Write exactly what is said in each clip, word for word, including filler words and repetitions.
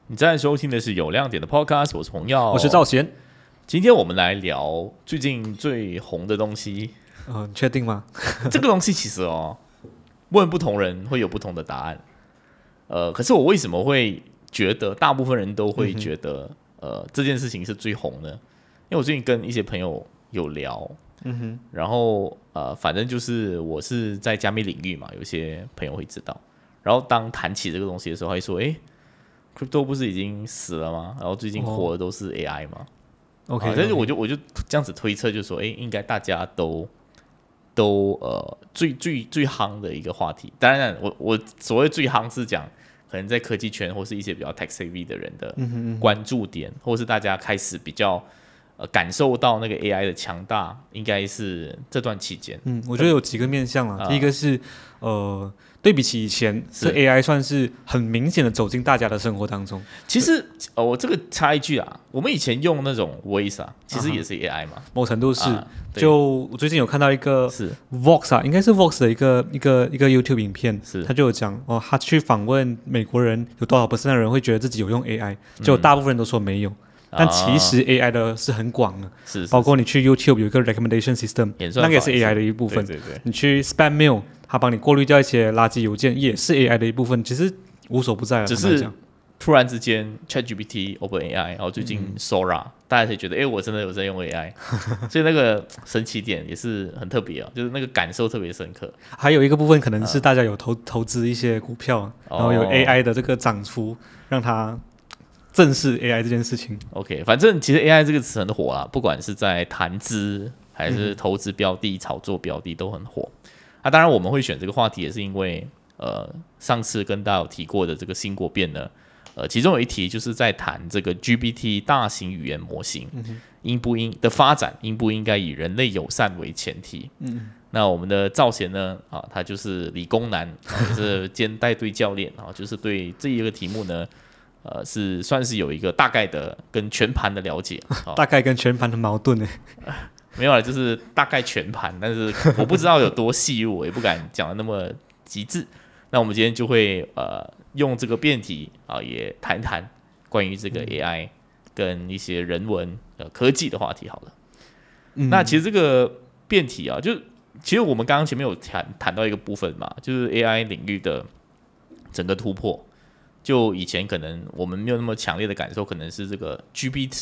你正在收听的是有亮点的 Podcast， 我是彭耀， 我是赵贤。 今天我们来聊最近最红的东西。 呃，你确定吗？ 这个东西其实哦，问不同人会有不同的答案。呃，可是我为什么会觉得大部分人都会觉得、嗯、呃这件事情是最红的？因为我最近跟一些朋友有聊，嗯哼，然后呃，反正就是我是在加密领域嘛，有些朋友会知道。然后当谈起这个东西的时候，他会说：“哎。” Crypto 不是已经死了吗？然后最近火的都是 A I 嘛。 OK， 但是我就我就这样子推测，就说，哎，应该大家都都呃最最最夯的一个话题。当然，我我所谓最夯是讲，可能在科技圈或是一些比较 tech savvy 的人的关注点，或是大家开始比较呃感受到那个 A I 的强大，应该是这段期间。 嗯，我觉得有几个面向啦。呃、第一个是呃。对比起以前，这 A I 算是很明显的走进大家的生活当中。 其实，呃，我这个插一句啊，我们以前用那种 Voice 啊，其实也是 A I 嘛， 某程度是。 啊、 就我最近有看到一个是 Vox 啊，应该是 Vox 的一个一个一个 YouTube 影片， 是他就有讲哦，他去访问美国人有多少 percent 的人会觉得自己有用 A I， 就大部分人都说没有。嗯但其实 A I 的是很广的， 是包括你去 YouTube 有一个 recommendation system， 那个也是 A I 的一部分。 对对对， 你去 spam mail， 它帮你过滤掉一些垃圾邮件，也是 A I 的一部分。其实无所不在了。 只是突然之间 ChatGPT、OpenAI， 然后最近 Sora，、嗯、大家才觉得，哎，我真的有在用 A I， 所以那个神奇点也是很特别啊，就是那个感受特别深刻。 还有一个部分可能是大家有投、嗯、投资一些股票，然后有 A I 的这个涨幅，让它正视 A I 这件事情。 OK， 反正其实 A I 这个词很火啦，不管是在谈资还是投资标的、嗯、炒作标的都很火啊。当然我们会选这个话题也是因为呃上次跟大家有提过的这个新国变呢，呃其中有一题就是在谈这个 G P T 大型语言模型、嗯、应不应的发展应不应该以人类友善为前提。嗯，那我们的赵贤呢啊，他就是理工男，啊、也是兼带队教练啊，就是对这一个题目呢呃，是算是有一个大概的跟全盘的了解，哦、 大概跟全盘的矛盾呢、 呃？没有啦，就是大概全盘，但是我不知道有多细入，我也不敢讲的那么极致。那我们今天就会呃用这个辩题啊、呃，也谈谈关于这个 A I 跟一些人文呃科技的话题好了。嗯、那其实这个辩题啊，就其实我们刚刚前面有谈谈到一个部分嘛，就是 A I 领域的整个突破。就以前可能我们没有那么强烈的感受，可能是这个 G P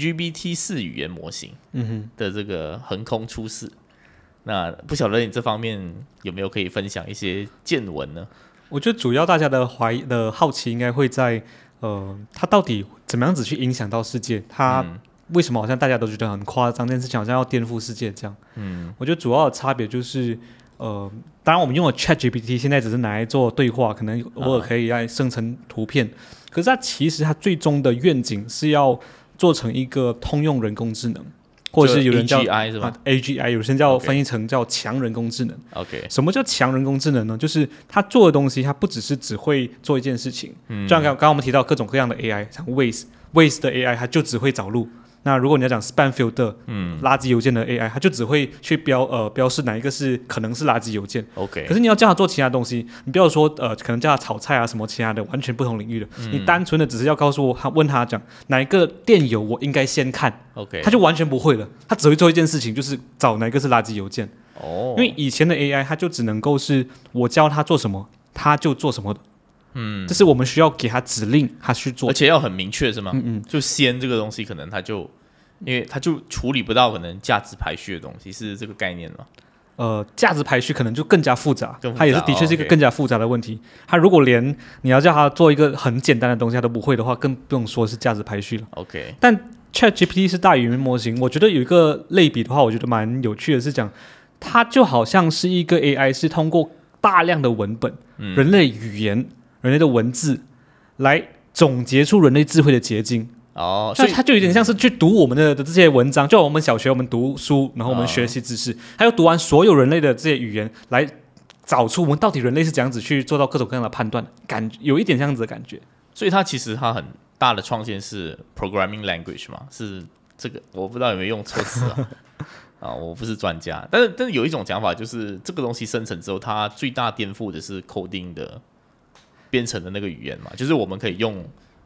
T 四 语言模型的这个横空出世。嗯、那不晓得你这方面有没有可以分享一些见闻呢？ 我觉得主要大家的怀疑的好奇应该会在呃，它到底怎么样子去影响到世界？它为什么好像大家都觉得很夸张，这件事情好像要颠覆世界这样？嗯，我觉得主要的差别就是。呃，当然我们用的 ChatGPT 现在只是拿来做对话，可能偶尔可以来生成图片，啊、可是它其实它最终的愿景是要做成一个通用人工智能，或者是有人叫 A G I 是吧、啊、 ？A G I 有人叫翻译成叫强人工智能。 OK， 什么叫强人工智能呢？就是它做的东西，它不只是只会做一件事情，嗯、就像刚刚我们提到各种各样的 A I， 像 Waze，Waze 的 A I 它就只会找路。那如果你要讲 spam filter， 嗯，垃圾邮件的 A I， 它就只会去标呃标示哪一个是可能是垃圾邮件。 OK， 可是你要叫它做其他东西，你不要说呃可能叫它炒菜啊什么其他的，完全不同领域的。嗯、你单纯的只是要告诉我，他问他讲哪一个电邮我应该先看 ，OK， 他就完全不会了。他只会做一件事情，就是找哪一个是垃圾邮件。哦，因为以前的 A I 它就只能够是我教他做什么，他就做什么的。嗯，这是我们需要给他指令，他去做， 而且要很明确，是吗？ 嗯嗯， 就先这个东西，可能他就，因为他就处理不到可能价值排序的东西，是这个概念吗？ 呃，价值排序可能就更加复杂， 更复杂它也是的确是一个更加复杂的问题。它、哦 okay、如果连你要叫他做一个很简单的东西他都不会的话，更不用说是价值排序了。 OK， 但 ChatGPT 是大语言模型，我觉得有一个类比的话，我觉得蛮有趣的是讲，它就好像是一个 A I， 是通过大量的文本、嗯、人类语言。人类的文字来总结出人类智慧的结晶哦，所以它就有点像是去读我们 的, 的这些文章，就我们小学我们读书，然后我们学习知识，还有读完所有人类的这些语言，来找出我们到底人类是怎样子去做到各种各样的判断，感有一点这样子的感觉。 所以它其实它很大的创新是 programming language 嘛，是这个我不知道有没有用错词啊。啊，我不是专家，但是但是有一种讲法就是这个东西生成之后，它最大颠覆的是 coding 的编程的那个语言嘛，就是我们可以用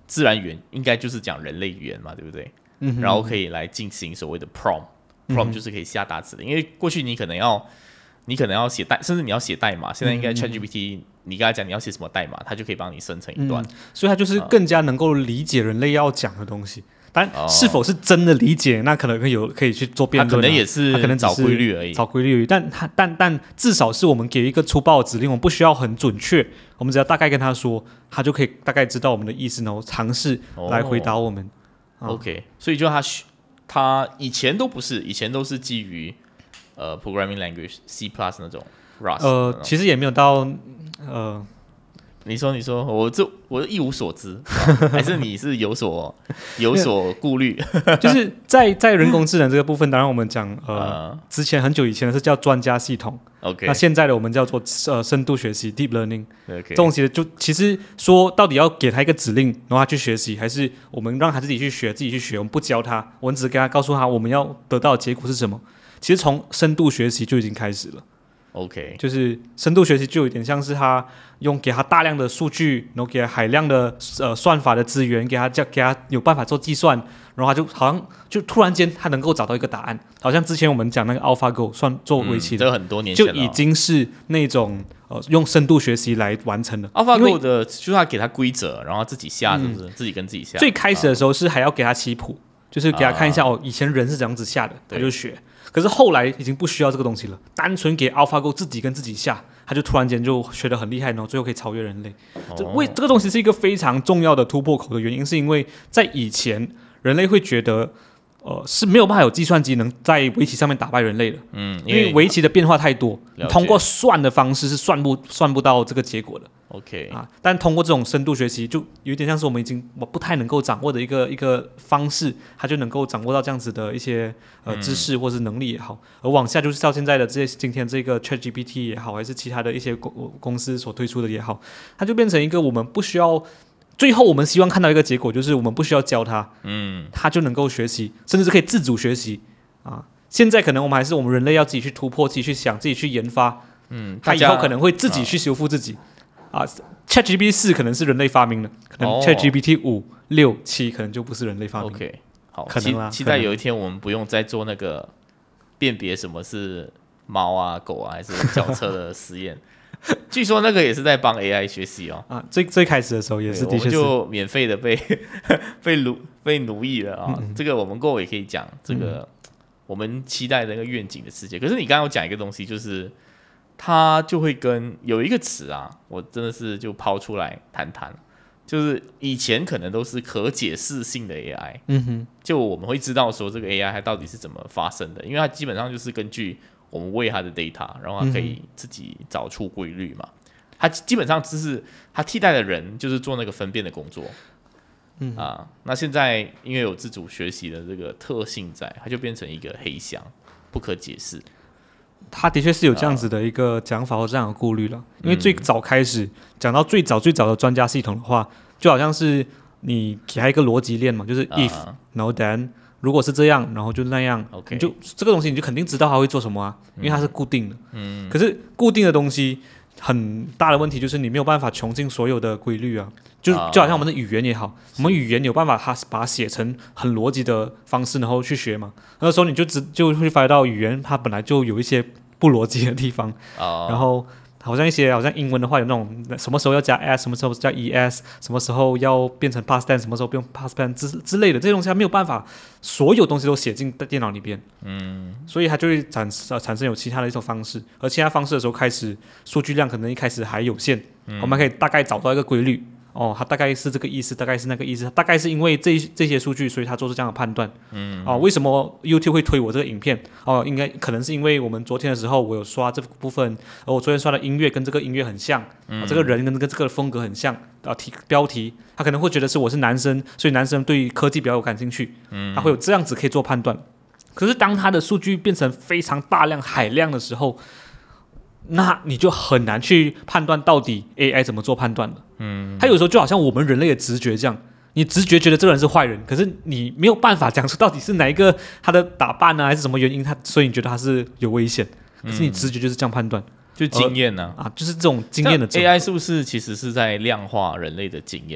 自然语言应该就是讲人类语言嘛，对不对？嗯，然后可以来进行所谓的 prompt，prompt、嗯、就是可以下达指令，因为过去你可能要你可能要写代，甚至你要写代码，现在应该 ChatGPT、嗯、你跟他讲你要写什么代码，他就可以帮你生成一段、嗯， 所以他就是更加能够理解人类要讲的东西。但是否是真的理解，那可能有可以去做辩论、啊。 他可能也是，他可能找规律而已， 找规律而已。但他但但至少是我们给一个粗暴的指令，我们不需要很准确，我们只要大概跟他说，他就可以大概知道我们的意思，然后尝试来回答我们。 哦啊、OK， 所以就他他以前都不是，以前都是基于呃 programming language C plus 那种 Rust。 呃，其实也没有到呃。 你说，你说，我这我一无所知，还是你是有所有所顾虑？ 就是在在人工智能这个部分，当然我们讲呃，嗯、之前很久以前的是叫专家系统 ，OK， 那现在的我们叫做呃深度学习 （deep learning）。OK， 这种其实就其实说到底要给他一个指令，然后他去学习，还是我们让他自己去学，自己去学，我们不教他，我们只给他告诉他我们要得到的结果是什么。其实从深度学习就已经开始了。 OK， 就是深度学习就有点像是他用给他大量的数据，然后给他海量的呃算法的资源，给他叫给他有办法做计算，然后他就好像就突然间他能够找到一个答案，好像之前我们讲那个 AlphaGo 算做围棋的， 嗯、这很多年前就已经是那种呃用深度学习来完成的。 AlphaGo 的就是他给他规则，然后自己下，是不是、嗯、自己跟自己下？ 最开始的时候是还要给他棋谱，就是给他看一下、啊、哦，以前人是怎样子下的，他就学。可是后来已经不需要这个东西了，单纯给 AlphaGo 自己跟自己下，他就突然间就学得很厉害，然后最后可以超越人类。哦、这为这个东西是一个非常重要的突破口的原因，是因为在以前人类会觉得，呃是没有办法有计算机能在围棋上面打败人类的，嗯，因为围棋的变化太多，通过算的方式是算不算不到这个结果的。 OK 啊，但通过这种深度学习，就有点像是我们已经不太能够掌握的一个一个方式，它就能够掌握到这样子的一些呃知识或是能力也好，而往下就是到现在的这些今天这个 ChatGPT 也好，还是其他的一些公公司所推出的也好，它就变成一个我们不需要，最后我们希望看到一个结果，就是我们不需要教它，嗯，它就能够学习，甚至是可以自主学习啊。现在可能我们还是我们人类要自己去突破，自己去想，自己去研发，嗯，它以后可能会自己去修复自己。啊 ，ChatGPT 四可能是人类发明的，可能 ChatGPT 五、六、七可能就不是人类发明的。 OK， 好， 可能啦。 期待有一天我们不用再做那个辨别什么是猫啊、狗啊还是脚车的实验。据说那个也是在帮 A I 学习哦。 啊，最最开始的时候也是，的确是， 我们就免费的被被奴被奴役了啊、哦嗯。这个我们过后也可以讲这个、嗯、我们期待的那个愿景的世界。可是你刚刚有讲一个东西，就是。它就会跟有一个词啊，我真的是就抛出来谈谈，就是以前可能都是可解释性的 A I， 嗯哼，就我们会知道说这个 A I 它到底是怎么发生的，因为它基本上就是根据我们喂它的 data， 然后它可以自己找出规律嘛，它基本上只是它替代的人就是做那个分辨的工作，嗯啊，那现在因为有自主学习的这个特性在，它就变成一个黑箱，不可解释。 他的确是有这样子的一个讲法或这样的顾虑了，因为最早开始讲到最早最早的专家系统的话，就好像是你给他一个逻辑链嘛，就是 if，、uh-huh. 然后 then， 如果是这样，然后就那样， okay. 你就这个东西你就肯定知道他会做什么啊，因为它是固定的。嗯，可是固定的东西很大的问题就是你没有办法穷尽所有的规律啊，就就好像我们的语言也好， uh-huh. 我们语言有办法它把它写成很逻辑的方式，然后去学嘛，那时候你就只就会发觉到语言它本来就有一些不逻辑的地方， uh, 然后好像一些好像英文的话有那种什么时候要加 s， 什么时候加 es， 什么时候要变成 past tense， 什么时候不用 past tense 之之类的这些东西，它没有办法所有东西都写进电脑里边，嗯，所以它就会产生产生有其他的一种方式，而其他方式的时候开始数据量可能一开始还有限，嗯、我们可以大概找到一个规律。哦，它大概是这个意思，大概是那个意思，大概是因为这这些数据，所以他做出这样的判断。嗯，哦，为什么 YouTube 会推我这个影片？哦，应该可能是因为我们昨天的时候，我有刷这部分，而我昨天刷的音乐跟这个音乐很像，嗯啊、这个人跟跟这个风格很像啊。题标题，他可能会觉得是我是男生，所以男生对科技比较有感兴趣，嗯，他会有这样子可以做判断。可是当他的数据变成非常大量、海量的时候，那你就很难去判断到底 A I 怎么做判断了。嗯，它有时候就好像我们人类的直觉这样，你直觉觉得这个人是坏人，可是你没有办法讲出到底是哪一个他的打扮啊，还是什么原因，他所以你觉得他是有危险，可是你直觉就是这样判断， 嗯、就经验呢、 啊，啊，就是这种经验的。 A I 是不是其实是在量化人类的经验？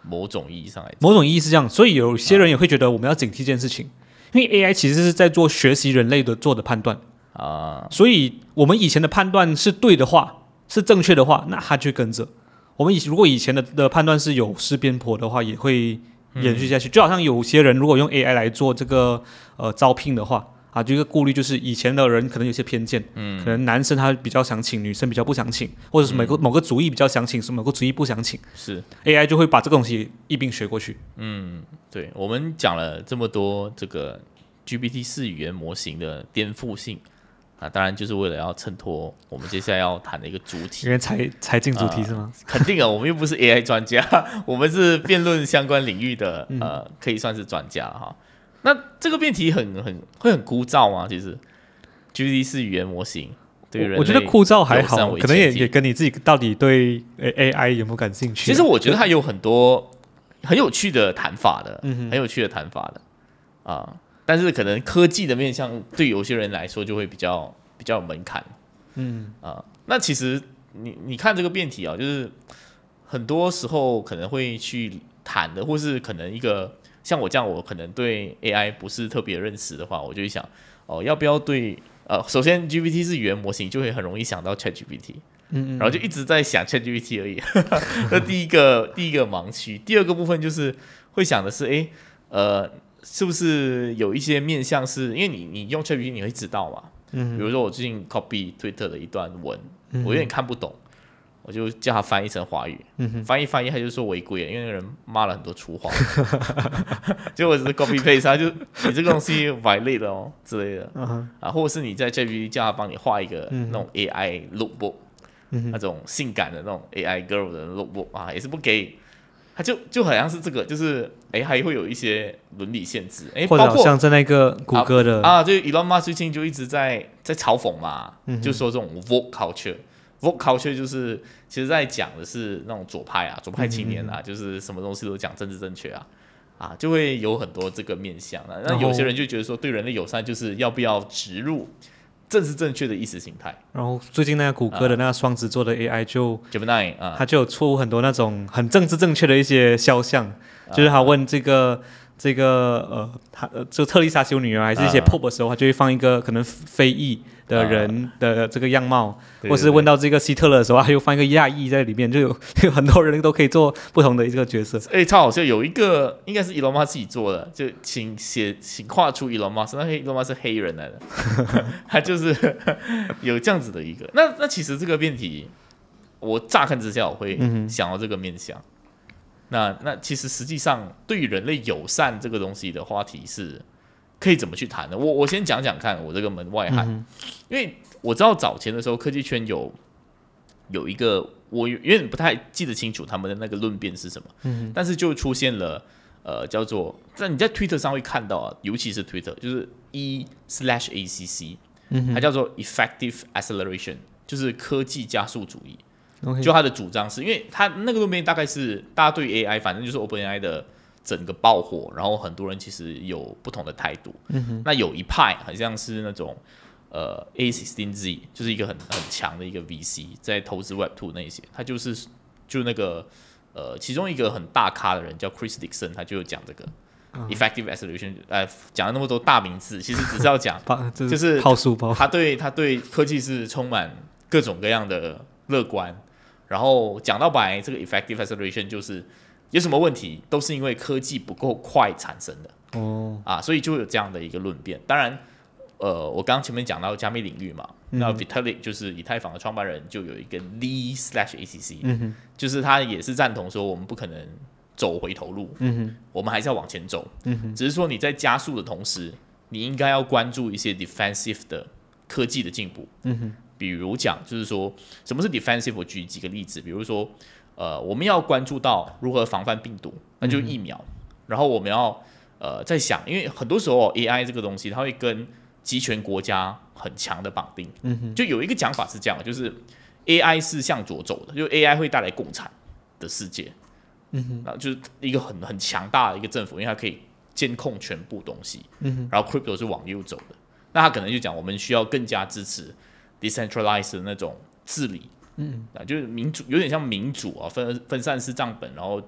某种意义上来讲， 某种意义是这样，所以有些人也会觉得我们要警惕这件事情，因为 A I 其实是在做学习人类的做的判断啊，所以我们以前的判断是对的话，是正确的话，那它就跟着。我们以如果以前的的判断是有失偏颇的话，也会延续下去。嗯、就好像有些人如果用 A I 来做这个呃招聘的话，啊，这个顾虑就是以前的人可能有些偏见，嗯，可能男生他比较想请，女生比较不想请，或者是某个、嗯、某个族裔比较想请，是某个族裔不想请， 是 A I 就会把这个东西一并学过去。 嗯，对，我们讲了这么多这个 G P T 四语言模型的颠覆性。啊，当然就是为了要衬托我们接下来要谈的一个主题， 因为才才进主题是吗、 呃？肯定啊，我们又不是 A I 专家，我们是辩论相关领域的，呃，可以算是专家哈。那这个辩题很很会很枯燥吗？其实 G P T 四语言模型对人类， 我觉得枯燥还好，可能也也跟你自己到底对 A I 有没有感兴趣。 其实我觉得它有很多很有趣的谈法的，嗯、很有趣的谈法的啊。呃但是可能科技的面向对有些人来说就会比较比较有门槛，嗯啊、呃，那其实你你看这个辩题啊，就是很多时候可能会去谈的，或是可能一个像我这样，我可能对 A I 不是特别认识的话，我就会想哦，要不要对呃，首先 G P T 是语言模型，就会很容易想到 ChatGPT， 嗯, 嗯，然后就一直在想 ChatGPT 而已，这第一个第一个盲区。第二个部分就是会想的是，哎，呃。是不是有一些面向是因为你你用 ChatGPT 你会知道嘛？嗯，比如说我最近 copy Twitter 的一段文，嗯、我有点看不懂，我就叫他翻译成华语，嗯、翻译翻译他就说违规了，因为那个人骂了很多粗话，结果只是 copy paste， 他就你这个东西 violate 了哦之类的，嗯、啊，或者是你在 ChatGPT 叫他帮你画一个那种 A I lookbook，嗯、那种性感的那种 A I girl 的 lookbook 啊，也是不给。它就就好像是这个，就是哎，还会有一些伦理限制，哎， 或者好像在那个谷歌的啊，啊就 Elon Musk 最近就一直在在嘲讽嘛，嗯、就说这种 woke culture，woke culture 就是其实在讲的是那种左派啊，左派青年啊，嗯、就是什么东西都讲政治正确啊，啊，就会有很多这个面向啊。那有些人就觉得说，对人类友善就是要不要植入政治正确的意识形态。 然后最近那个谷歌的那个双子座的 A I 就 Gemini 啊， 它就有出很多那种很政治正确的一些肖像，啊、就是他问这个这个呃，他就特丽莎修女儿还是一些 Pope 的时候，他就会放一个可能非裔的人的这个样貌，啊、或是问到这个希特勒的时候，他又放一个亚裔在里面，就有有很多人都可以做不同的一个角色。 哎，超好笑！有一个应该是 Elon Musk 自己做的，就请写请画出 Elon Musk， 那 Elon Musk 是黑人来的，他就是有这样子的一个。那那其实这个辩题，我乍看之下我会想到这个面向。嗯那那其实实际上对于人类友善这个东西的话题是可以怎么去谈的？我我先讲讲看我这个门外汉，嗯、因为我知道早前的时候科技圈有有一个我有点不太记得清楚他们的那个论辩是什么，嗯、但是就出现了呃叫做在你在 Twitter 上会看到啊，尤其是 Twitter 就是 E slash A C C，嗯、它叫做 Effective Acceleration， 就是科技加速主义。Okay. 就他的主张是因为他那个论辩大概是大家对于 A I 反正就是 OpenAI 的整个爆火，然后很多人其实有不同的态度。嗯、那有一派好像是那种呃 A 十六 Z， 就是一个很很强的一个 V C， 在投资 Web 二 那些，他就是就那个呃其中一个很大咖的人叫 Chris Dixon， 他就有讲这个。Uh-huh. Effective Acceleration， 呃，讲了那么多大名字，其实只是要讲，就是抛书包， 他对他对科技是充满各种各样的乐观。然后讲到白，这个 effective acceleration 就是有什么问题，都是因为科技不够快产生的。哦，啊，所以就有这样的一个论辩。当然，呃，我刚刚前面讲到加密领域嘛，嗯、那 Vitalik 就是以太坊的创办人，就有一个 Lee slash A C C，、嗯、就是他也是赞同说我们不可能走回头路，嗯、我们还是要往前走。嗯、只是说你在加速的同时，你应该要关注一些 defensive 的科技的进步。嗯比如讲，就是说什么是 defensive？ 我举几个例子，比如说，呃，我们要关注到如何防范病毒，那就是疫苗。嗯、然后我们要呃在想，因为很多时候 A I 这个东西，它会跟集权国家很强的绑定。嗯、就有一个讲法是这样，就是 A I 是向左走的，就 A I 会带来共产的世界。嗯、然后就是一个很很强大的一个政府，因为它可以监控全部东西。嗯、然后 crypto 是往右走的，那他可能就讲，我们需要更加支持decentralized 的那种治理，嗯，啊，就是民主，有点像民主啊，分分散式账本，然后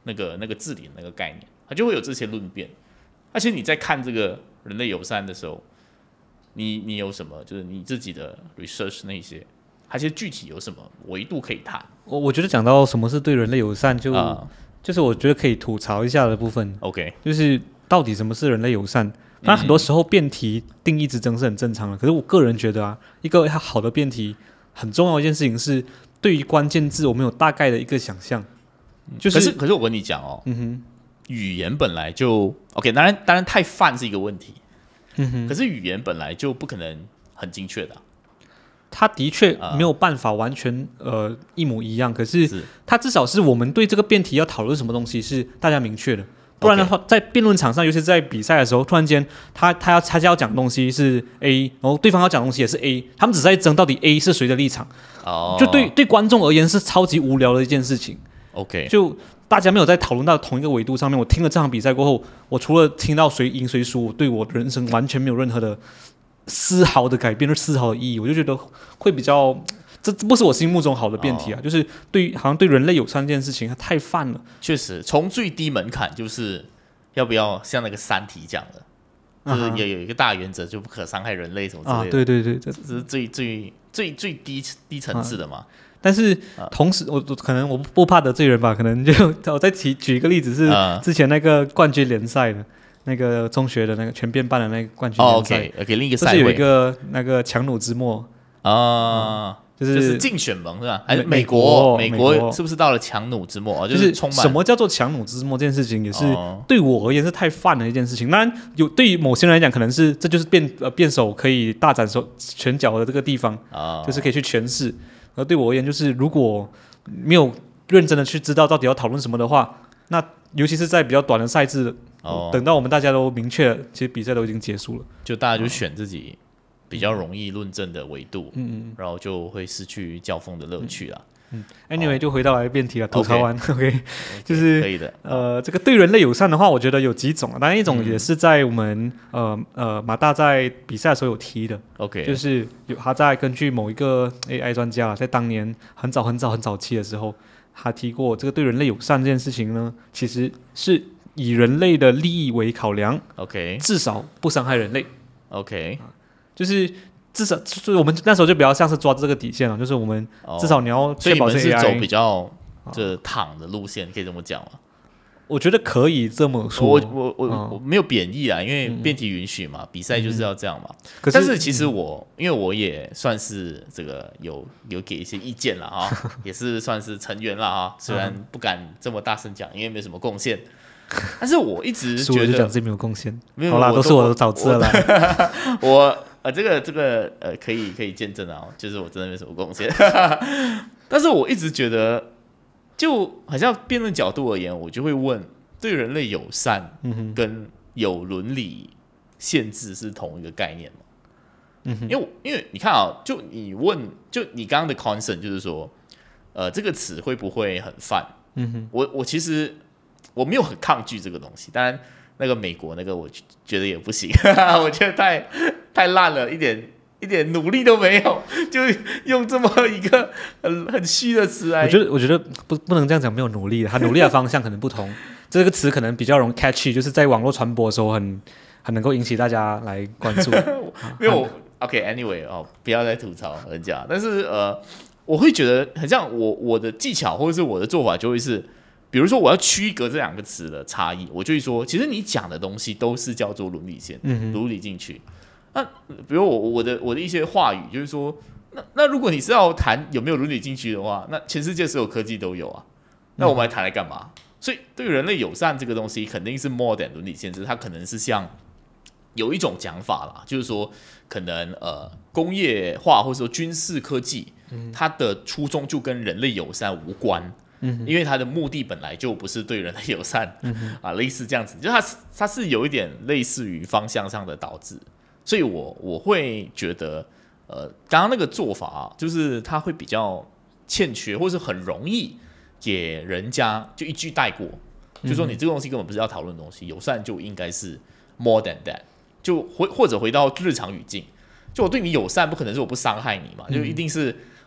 那个那个字典那个概念，它就会有这些论辩。而且你在看这个人类友善的时候，你你有什么就是你自己的 research 那些，而且具体有什么维度可以谈？ 我我觉得讲到什么是对人类友善就，就、 呃、 就是我觉得可以吐槽一下的部分。 OK， 就是到底什么是人类友善？当然很多时候辩题定义之争是很正常的，可是我个人觉得啊，一个好的辩题很重要的一件事情是，对于关键字我们有大概的一个想象。就是， 可是可是我跟你讲哦，嗯哼，语言本来就 OK， 当然当然太泛是一个问题，嗯哼，可是语言本来就不可能很精确的、啊。 它的确没有办法完全呃一模一样，可是它至少是我们对这个辩题要讨论什么东西是大家明确的。不然的话，在辩论场上，尤其是在比赛的时候，突然间他他要他要讲的东西是 A， 然后对方要讲的东西也是 A， 他们只是在争到底 A 是谁的立场。哦，就对对观众而言是超级无聊的一件事情。 OK， 就大家没有在讨论到同一个维度上面。我听了这场比赛过后，我除了听到谁赢谁输，我对我的人生完全没有任何的丝毫的改变，丝毫的意义。我就觉得会比较。这不是我心目中好的辩题啊，哦、就是对好像对人类友善这件事情，它太泛了。 确实，从最低门槛就是要不要像那个《三体》讲的，就是也有一个大原则，就不可伤害人类什么之类的。啊， 对对对， 这是最最最最低低层次的嘛。啊、 但是同时，我可能我不怕得罪人吧，可能就我再提举一个例子是之前那个冠军联赛的。那个中学的那个全编办的那个冠军联赛， 哦 OK， 给另一个赛位， 就是有一个那个强弩之末啊。嗯就是、就是竞选盟是吧？哎，美国美国是不是到了强弩之末？ 就是充满什么叫做强弩之末这件事情，也是对我而言是太泛的一件事情。当然，有对于某些人来讲，可能是这就是辩呃辩手可以大展手拳脚的这个地方，哦、就是可以去诠释。而对我而言，就是如果没有认真的去知道到底要讨论什么的话，那尤其是在比较短的赛制，哦、等到我们大家都明确了，其实比赛都已经结束了， 就大家就选自己。比较容易论证的维度，嗯嗯，然后就会失去交锋的乐趣啦。 嗯 ，anyway，、哦、就回到来辩题了，吐槽完 ，OK，, okay 就是可以的。 呃，这个对人类友善的话，我觉得有几种，当然一种也是在我们、嗯、呃呃马大在比赛的时候有提的 ，OK， 就是有他在根据某一个 A I 专家在当年很早很早很早期的时候，他提过这个对人类友善这件事情呢，其实是以人类的利益为考量 ，OK， 至少不伤害人类 ，OK。 就是至少，就是我们那时候就比较像是抓这个底线了，就是我们至少你要确保是 A I，、哦、 所以你们是走比较这躺的路线，可以这么讲吗？ 我觉得可以这么说。 我我我、嗯、我没有贬义啊，因为辩题允许嘛，嗯、比赛就是要这样嘛。嗯、但是其实我、嗯、因为我也算是这个有有给一些意见了啊，也是算是成员了啊，虽然不敢这么大声讲，因为没什么贡献。但是我一直觉得讲自己没有贡献，好啦，都是我的早知了啦。 我。呃，这个这个呃，可以可以见证啊，就是我真的没什么贡献，但是我一直觉得，就好像辩论角度而言，我就会问，对人类友善跟有伦理限制是同一个概念吗？嗯、因为我因为你看啊，就你问，就你刚刚的 concern 就是说，呃，这个词会不会很泛？嗯、我我其实我没有很抗拒这个东西，当然。那个美国那个我觉得也不行，我觉得太太烂了，一点一点努力都没有，就用这么一个很很虚的词来。 我觉得我觉得不不能这样讲，没有努力，他努力的方向可能不同。这个词可能比较容易 catchy， 就是在网络传播的时候很很能够引起大家来关注。 没有 ，OK，Anyway，、okay, 哦，不要再吐槽人家，但是呃，我会觉得很像我我的技巧或者是我的做法就会是。比如说，我要区隔这两个词的差异，我就会说，其实你讲的东西都是叫做伦理线，嗯、伦理进去。那比如我我的我的一些话语，就是说，那那如果你是要谈有没有伦理进去的话，那全世界所有科技都有啊，那我们来谈来干嘛？嗯、所以对于人类友善这个东西，肯定是 more than 伦理限制，它可能是像有一种讲法啦，就是说，可能呃工业化或者说军事科技，嗯、它的初衷就跟人类友善无关。因为它的目的本来就不是对人类友善、嗯、啊，类似这样子，就它它是有一点类似于方向上的导致，所以我我会觉得，呃，刚刚那个做法、啊、就是它会比较欠缺，或是很容易给人家就一句带过，嗯、就说你这个东西根本不是要讨论的东西，友善就应该是 more than that， 就回或者回到日常语境，就我对你友善，不可能是我不伤害你嘛，就一定是。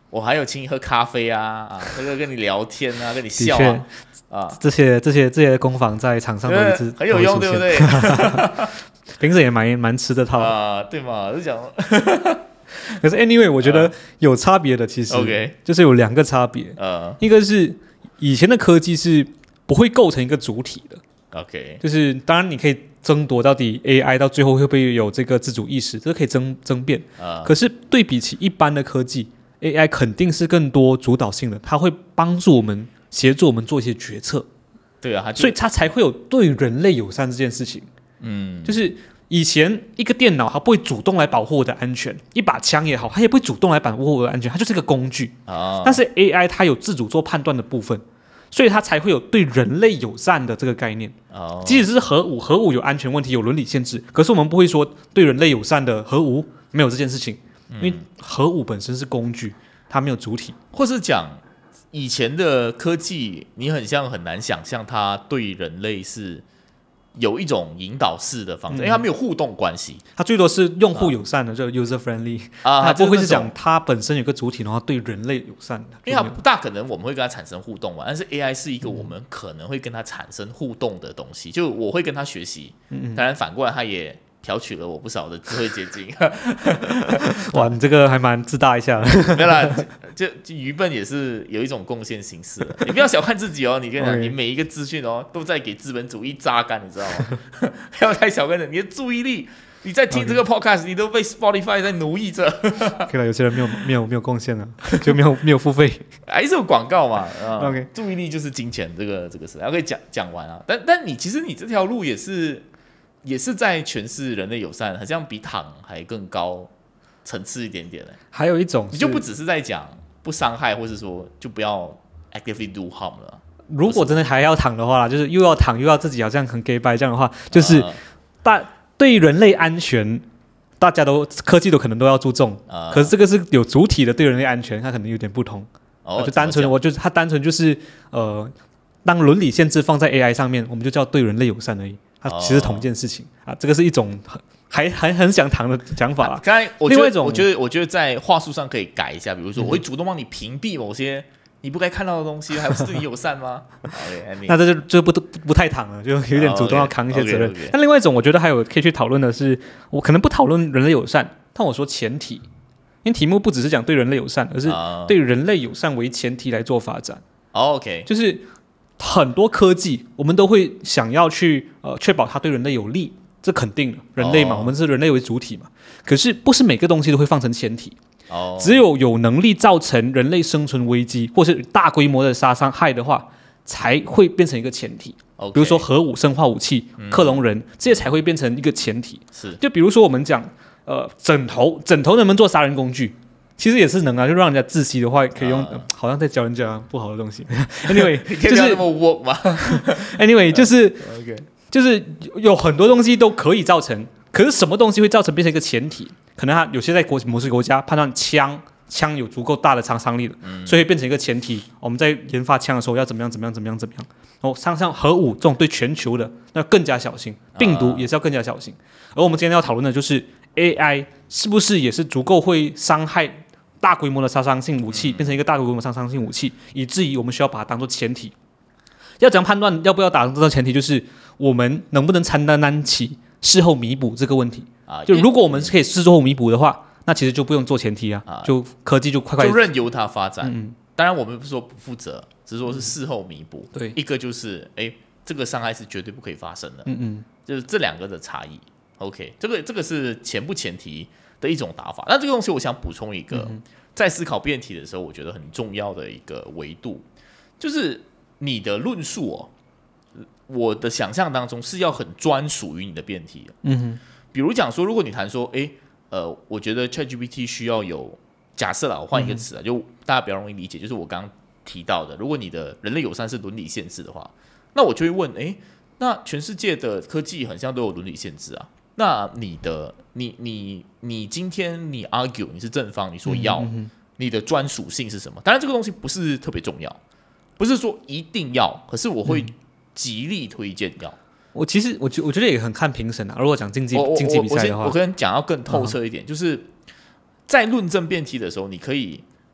我还有请你喝咖啡啊啊，这个跟你聊天啊，跟你笑啊啊， 这些这些这些攻防在场上都一直很有用，对不对？ 评审也蛮蛮吃这套啊，对嘛？就讲。 可是 anyway， 我觉得有差别的，其实 OK， 就是有两个差别。 呃， 一个是以前的科技是不会构成一个主体的。 OK， 就是当然你可以争夺到底 A I 到最后会不会有这个自主意识，这个可以争争辩。 呃、 可是对比起一般的科技 ，A I 肯定是更多主导性的，它会帮助我们协助我们做一些决策。 对啊， 所以它才会有对人类友善这件事情。嗯，就是以前一个电脑它不会主动来保护我的安全，一把枪也好，它也不会主动来保护我的安全，它就是一个工具。 哦、 但是 A I 它有自主做判断的部分。所以它才会有对人类友善的这个概念。 哦， 即使是核武，核武有安全问题，有伦理限制，可是我们不会说对人类友善的核武没有这件事情，嗯、因为核武本身是工具，它没有主体。 或是讲以前的科技，你很像很难想象它对人类是有一种引导式的方式，嗯、因为它没有互动关系， 它最多是用户友善的，啊、就 user friendly 啊， 它不会是讲它本身有个主体，然后对人类友善的， 因为它不大可能我们会跟它产生互动嘛。但是 A I 是一个我们可能会跟它产生互动的东西，嗯、就我会跟它学习，嗯、当然反过来它也挑取了我不少的智慧结晶。 哇，你这个还蛮自大一下的。 没有啦，就就愚笨也是有一种贡献形式的。你不要小看自己哦，你跟你讲， okay. 你每一个资讯哦都在给资本主义榨干，你知道吗？不要太小看你的注意力。你在听这个 podcast， 你都被 Spotify 在奴役着。 可能有些人没有没有没有贡献了，就没有没有付费， 还是有广告嘛？啊、 OK， 注意力就是金钱，这个这个是 OK 讲讲完啊。但但你其实你这条路也是也是在诠释人类友善，好像比躺还更高层次一点点嘞。 还有一种， 你就不只是在讲不伤害，或是说就不要 actively do harm 了。 如果真的还要躺的话，就是又要躺又要自己好像很 gay bye 这样的话，就是大。对于人类安全，大家都科技都可能都要注重，呃、可是这个是有主体的对人类安全，它可能有点不同。哦、就单纯，我就它单纯就是呃，当伦理限制放在 A I 上面，我们就叫对人类友善而已。它其实同一件事情、哦、啊，这个是一种还还很想谈的讲法啦。 刚才我另外一种，我觉得我觉得在话术上可以改一下，比如说我会主动帮你屏蔽某些你不该看到的东西，还不是对你友善吗？ okay, 那这就就不不不太躺了，就有点主动要扛一些责任。 Oh, okay, okay, okay. 那另外一种，我觉得还有可以去讨论的是，我可能不讨论人类友善，但我说前提，因为题目不只是讲对人类友善，而是对人类友善为前提来做发展。 Oh, OK， 就是很多科技我们都会想要去呃确保它对人类有利，这肯定的，人类嘛， oh. 我们是人类为主体嘛。可是不是每个东西都会放成前提。Oh. 只有有能力造成人类生存危机或是大规模的杀伤害的话，才会变成一个前提。Okay. 比如说核武、生化武器、嗯、克隆人，这些才会变成一个前提。 是， 就比如说我们讲，呃，枕头，枕头能不能做杀人工具？其实也是能啊，就让人家窒息的话，可以用，uh. 呃、好像在教人家不好的东西。Anyway， 就是那么 work 吗 ？Anyway， 就是， okay. 就是有很多东西都可以造成，可是什么东西会造成变成一个前提？可能它有些在国某些国家判断枪枪有足够大的杀伤力的，嗯、所以变成一个前提。我们在研发枪的时候要怎么样怎么样怎么样怎么样。哦，像像核武这种对全球的，那更加小心；病毒也是要更加小心。而我们今天要讨论的就是 A I 是不是也是足够会伤害大规模的杀伤性武器，嗯、变成一个大规模的杀伤性武器，以至于我们需要把它当做前提。要怎样判断要不要打这个前提，就是我们能不能承担得起事后弥补这个问题。就如果我们是可以事后弥补的话，那其实就不用做前提啊，啊就科技就快快就任由它发展。 嗯、 当然，我们不是说不负责，只是说是事后弥补。 对， 一个就是哎，这个伤害是绝对不可以发生的。 嗯嗯， 就是这两个的差异。OK， 这个这个是前不前提的一种打法。那这个东西，我想补充一个，嗯、在思考辩题的时候，我觉得很重要的一个维度，就是你的论述哦，我的想象当中是要很专属于你的辩题的。 嗯哼。 比如讲说，如果你谈说，哎，呃，我觉得 ChatGPT 需要有假设啦，我换一个词啊，嗯、就大家比较容易理解，就是我刚刚提到的，如果你的人类友善是伦理限制的话，那我就会问，哎，那全世界的科技很像都有伦理限制啊，那你的你你你今天你 argue 你是正方，你说要，嗯嗯你的专属性是什么？当然这个东西不是特别重要，不是说一定要，可是我会极力推荐要。 我其实我觉我觉得也很看评审啊。如果讲竞技竞技比赛的话， 我可能讲要更透彻一点，嗯、就是在论证辩题的时候，你可以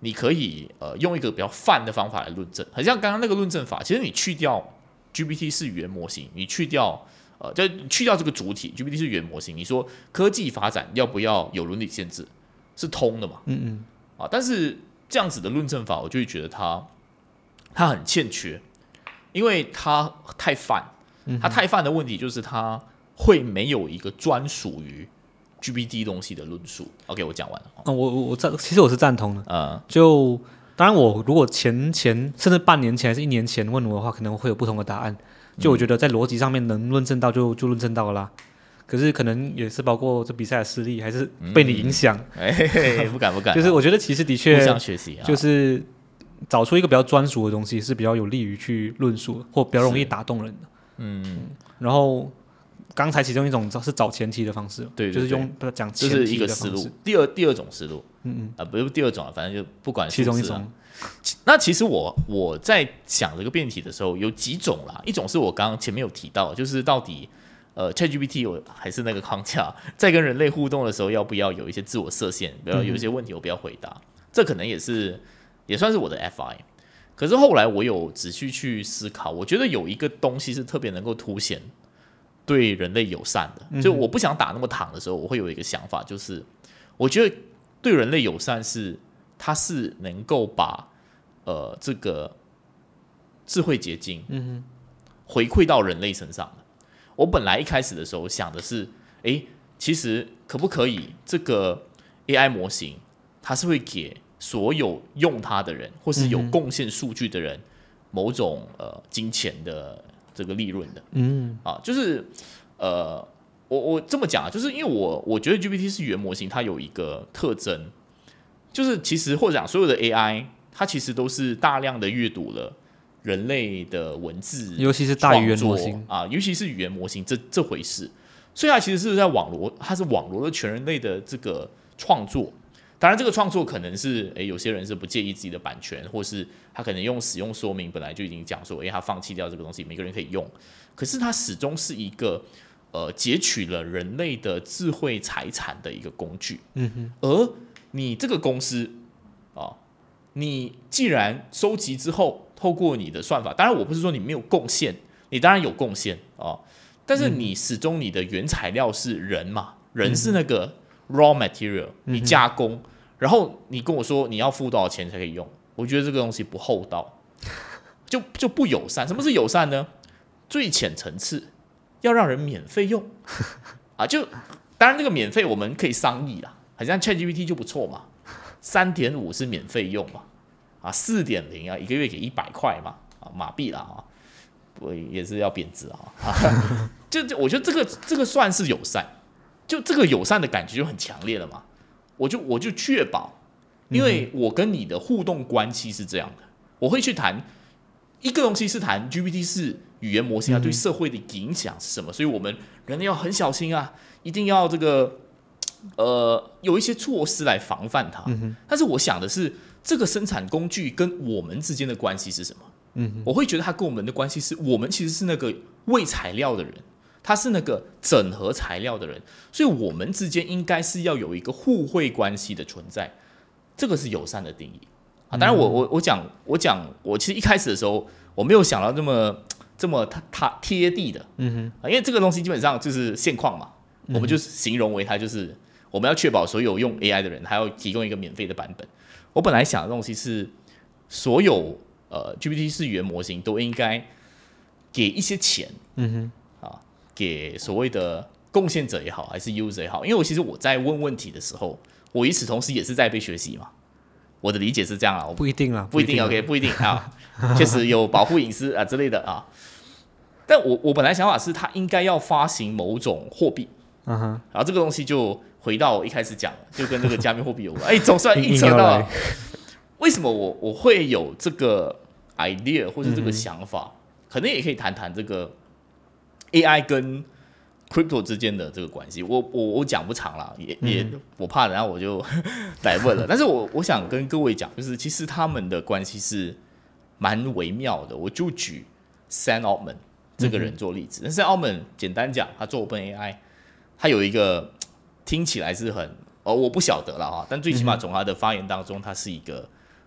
你可以呃用一个比较泛的方法来论证，很像刚刚那个论证法。其实你去掉 G P T 是语言模型，你去掉呃，就去掉这个主体 G P T 是语言模型，你说科技发展要不要有伦理限制，是通的嘛？ 嗯嗯。 啊，但是这样子的论证法，我就会觉得它它很欠缺，因为它太泛，它太泛的问题就是它会没有一个专属于 G P T 东西的论述。OK， 我讲完了。 哦、我我我赞，其实我是赞同的。 呃， 就当然，我如果前前甚至半年前还是一年前问我的话，可能会有不同的答案。就我觉得在逻辑上面能论证到就就论证到了啦。可是可能也是包括这比赛的失利，还是被你影响。 哎、嗯欸，不敢不敢。 就是我觉得其实的确互相学习， 就是找出一个比较专属的东西，是比较有利于去论述，或比较容易打动人的。嗯，然后刚才其中一种是找前提的方式， 对， 对， 对， 就是用讲前提的方式，这是一个个思路。第二第二种思路，嗯嗯，啊、呃，不是第二种，反正就不管、啊、 其中一种。 那其实我我在想这个辩题的时候，有几种啦。一种是我刚刚前面有提到，就是到底呃 ChatGPT 有还是那个框架，在跟人类互动的时候，要不要有一些自我设限，不要有一些问题我不要回答，嗯、这可能也是也算是我的 F I。可是后来我有仔细去思考，我觉得有一个东西是特别能够凸显对人类友善的。嗯、就我不想打那么躺的时候，我会有一个想法，就是我觉得对人类友善是它是能够把呃这个智慧结晶回馈到人类身上的。我本来一开始的时候想的是，哎，其实可不可以这个 A I 模型，它是会给所有用它的人，或是有贡献数据的人，某种呃金钱的这个利润的。嗯，啊，就是呃，我我这么讲啊，就是因为我我觉得 G P T 是语言模型，它有一个特征，就是其实或者讲所有的 A I， 它其实都是大量的阅读了人类的文字， 尤其是大语言模型啊，尤其是语言模型这这回事，所以它其实是在网罗，它是网罗了全人类的这个创作。当然，这个创作可能是，诶，有些人是不介意自己的版权，或是他可能用使用说明本来就已经讲说，诶，他放弃掉这个东西，每个人可以用。可是它始终是一个呃截取了人类的智慧财产的一个工具。嗯哼。而你这个公司啊，你既然收集之后，透过你的算法，当然我不是说你没有贡献，你当然有贡献啊，但是你始终你的原材料是人嘛，人是那个 raw material， 你加工。然后你跟我说你要付多少钱才可以用，我觉得这个东西不厚道，就就不友善。什么是友善呢？最浅层次要让人免费用啊，就当然这个免费我们可以商议啦，好像 ChatGPT 就不错嘛，三点五是免费用嘛，啊四点零啊一个月给一百块嘛，啊马币啦啊，我也是要贬值啊，就就我觉得这个这个算是友善，就这个友善的感觉就很强烈了嘛。我就我就确保，因为我跟你的互动关系是这样的，我会去谈一个东西，是谈 G P T 是语言模型啊对社会的影响是什么，所以我们人类要很小心啊，一定要这个呃有一些措施来防范它。但是我想的是，这个生产工具跟我们之间的关系是什么？我会觉得它跟我们的关系是我们其实是那个喂材料的人。他是那个整合材料的人，所以我们之间应该是要有一个互惠关系的存在，这个是友善的定义啊。当然我，我我我讲我讲，我其实一开始的时候我没有想到这么这么它贴地的，嗯哼，因为这个东西基本上就是现况嘛，我们就形容为它就是我们要确保所有用 A I 的人还要提供一个免费的版本。我本来想的东西是，所有呃 G P T 式语言模型都应该给一些钱，嗯哼。给所谓的贡献者也好，还是 user 也好，因为我其实我在问问题的时候，我与此同时也是在被学习嘛。我的理解是这样啊， 不一定啦， 不一定 ，OK， 不一定啊，确实有保护隐私啊之类的啊。但我我本来想法是，它应该要发行某种货币，嗯哼，然后这个东西就回到我一开始讲，就跟这个加密货币有关。哎，总算硬扯到，为什么我我会有这个 idea 或是这个想法？嗯、可能也可以谈谈这个。A I 跟 crypto 之间的这个关系，我我我讲不长啦，也也我怕等下我就来问了。但是我我想跟各位讲，就是其实他们的关系是蛮微妙的。我就举 Sam Altman 这个人做例子。但 Sam Altman 简单讲，他做 OpenAI， 他有一个听起来是很哦，我不晓得了哈，但最起码从他的发言当中，他是一个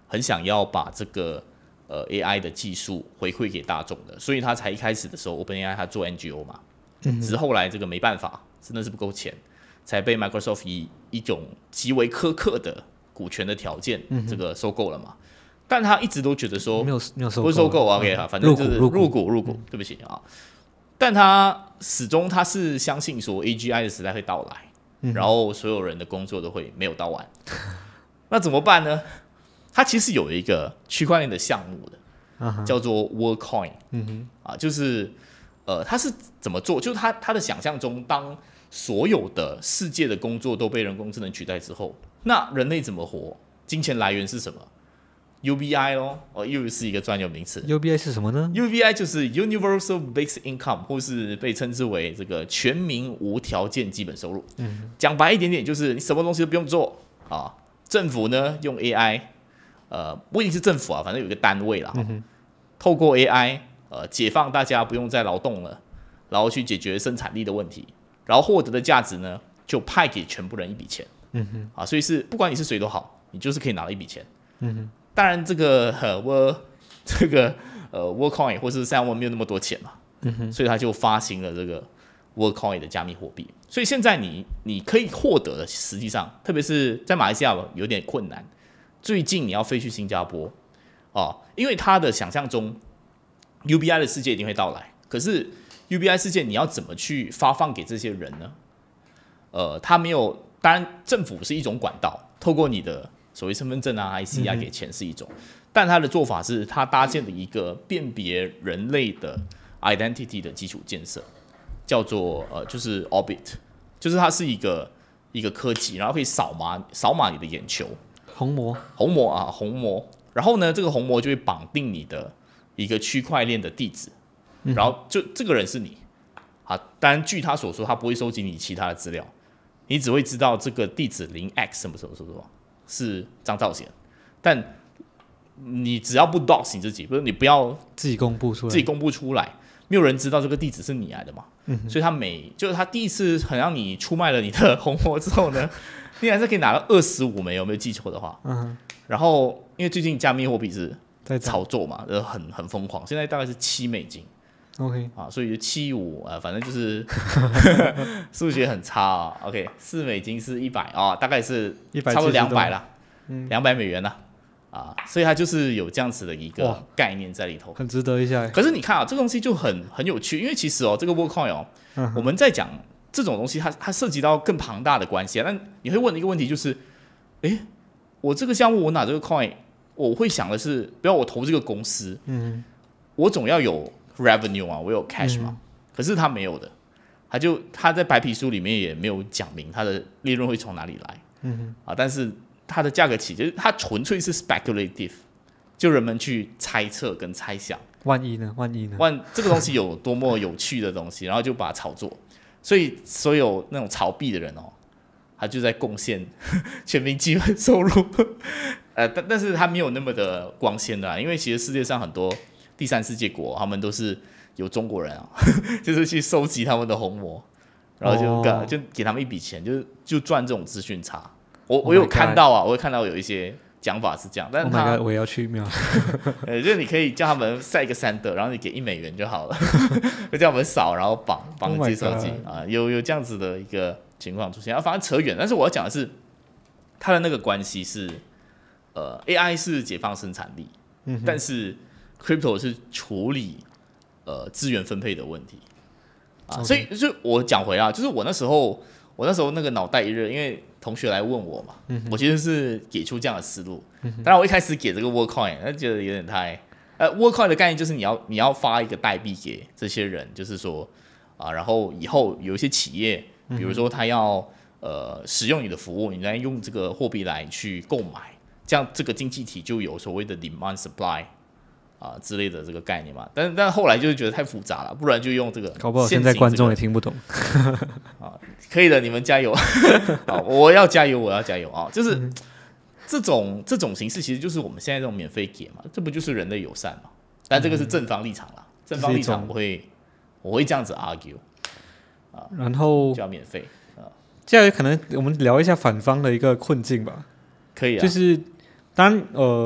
很想要把这个呃 A I 的技术回馈给大众的，所以他才一开始的时候 OpenAI 他做 N G O 嘛，嗯、只是后来这个没办法，真的是不够钱，才被 Microsoft 以一种极为苛刻的股权的条件这个收购了嘛。但他一直都觉得说没有没有收购， 不是收购 OK 哈、嗯，反正就是入股入股，嗯、对不起啊。但他始终他是相信说 A G I 的时代会到来，嗯、然后所有人的工作都会没有到完。那怎么办呢？他其实有一个区块链的项目的，uh-huh. 叫做 Worldcoin，嗯、啊，就是呃，他是怎么做？就是他他的想象中，当所有的世界的工作都被人工智能取代之后，那人类怎么活？金钱来源是什么？U B I 咯，哦，又是一个专有名词。 U B I 是什么呢 ？U B I 就是 Universal Basic Income， 或是被称之为这个全民无条件基本收入。嗯，讲白一点点，就是你什么东西都不用做啊，政府呢用 A I， 呃，不一定是政府啊，反正有一个单位啦，嗯、透过 A I， 呃，解放大家不用再劳动了，然后去解决生产力的问题，然后获得的价值呢，就派给全部人一笔钱。嗯哼，啊，所以是不管你是谁都好，你就是可以拿到一笔钱。嗯哼。当然，这个呃，我这个呃 ，Worldcoin 或是三万没有那么多钱嘛，嗯、所以他就发行了这个 Worldcoin 的加密货币。所以现在你你可以获得的，实际上，特别是在马来西亚有点困难。最近你要飞去新加坡哦，因为他的想象中 U B I 的世界一定会到来，可是 U B I 世界你要怎么去发放给这些人呢？呃，他没有，当然政府是一种管道，透过你的所谓身份证啊、I C 啊给钱是一种，嗯、但他的做法是他搭建了一个辨别人类的 identity 的基础建设，叫做呃就是 Orbit， 就是它是一个一个科技，然后可以扫码扫码你的眼球， 虹膜虹膜啊虹膜，然后呢这个虹膜就会绑定你的一个区块链的地址，嗯、然后就这个人是你啊，当然据他所说，他不会收集你其他的资料，你只会知道这个地址零 X 什么什么什么。是张兆贤，但你只要不 dox 你自己，不是你不要自己公布出来， 自己公布出来，没有人知道这个地址是你来的嘛。嗯、所以他每就是他第一次很让你出卖了你的虹膜之后呢，你还是可以拿到二十五枚，有没有记错的话？嗯、然后因为最近加密货币是炒作嘛，很很疯狂，现在大概是七美金。 OK 啊，所以七五啊，反正就是数学很差啊。OK， 四美金是一百啊，大概是差不多两百啦，两百、嗯、美元啦啊，所以它就是有这样子的一个概念在里头， 很值得一下。 可是你看啊，这个东西就很很有趣，因为其实哦，这个 Worldcoin 哦，嗯、我们在讲这种东西它，它它涉及到更庞大的关系啊。那你会问的一个问题就是，哎，我这个项目我拿这个 coin， 我会想的是，不要我投这个公司，嗯，我总要有revenue 啊，我有 cash 嘛，嗯、可是他没有的，他就他在白皮书里面也没有讲明他的利润会从哪里来，嗯啊，但是它的价格起就是它纯粹是 speculative， 就人们去猜测跟猜想， 万一呢？万一呢？ 万这个东西有多么有趣的东西，然后就把它炒作，所以所有那种炒币的人哦，他就在贡献全民基本收入，呃，但但是他没有那么的光鲜的啦，因为其实世界上很多第三世界国，他们都是有中国人啊，就是去收集他们的虹膜，然后就、哦、就给他们一笔钱，就就赚这种资讯差。我、oh、我有看到啊，我有看到有一些讲法是这样，但是他 ，Oh my God， 我也要去庙， 呃，就是你可以叫他们晒一个三德，然后你给一美元就好了，就叫他们扫，然后绑绑接收机啊，有有这样子的一个情况出现。啊，反正扯远，但是我要讲的是，它的那个关系是，呃 ，A I 是解放生产力，嗯、但是 Crypto 是处理呃资源分配的问题啊， okay. 所以就我讲回啊，就是我那时候我那时候那个脑袋一热，因为同学来问我嘛，嗯、我其实是给出这样的思路。嗯、当然，我一开始给这个 Worldcoin， 那觉得有点太呃 ，Worldcoin 的概念就是你要你要发一个代币给这些人，就是说啊，然后以后有一些企业，比如说他要呃使用你的服务，你来用这个货币来去购买，这样这个经济体就有所谓的 demand supply 啊之类的这个概念嘛。但但后来就是觉得太复杂了，不然就用这个、这个。 搞不好现在观众也听不懂。 啊，可以的，你们加油！好，我要加油，我要加油啊！就是、嗯、这种这种形式，其实就是我们现在这种免费给嘛，这不就是人类友善嘛？但这个是正方立场啦，嗯、正方立场我会我会这样子 argue 啊， 然后就要免费啊。 接下来可能我们聊一下反方的一个困境吧。 可以啊， 就是当然呃，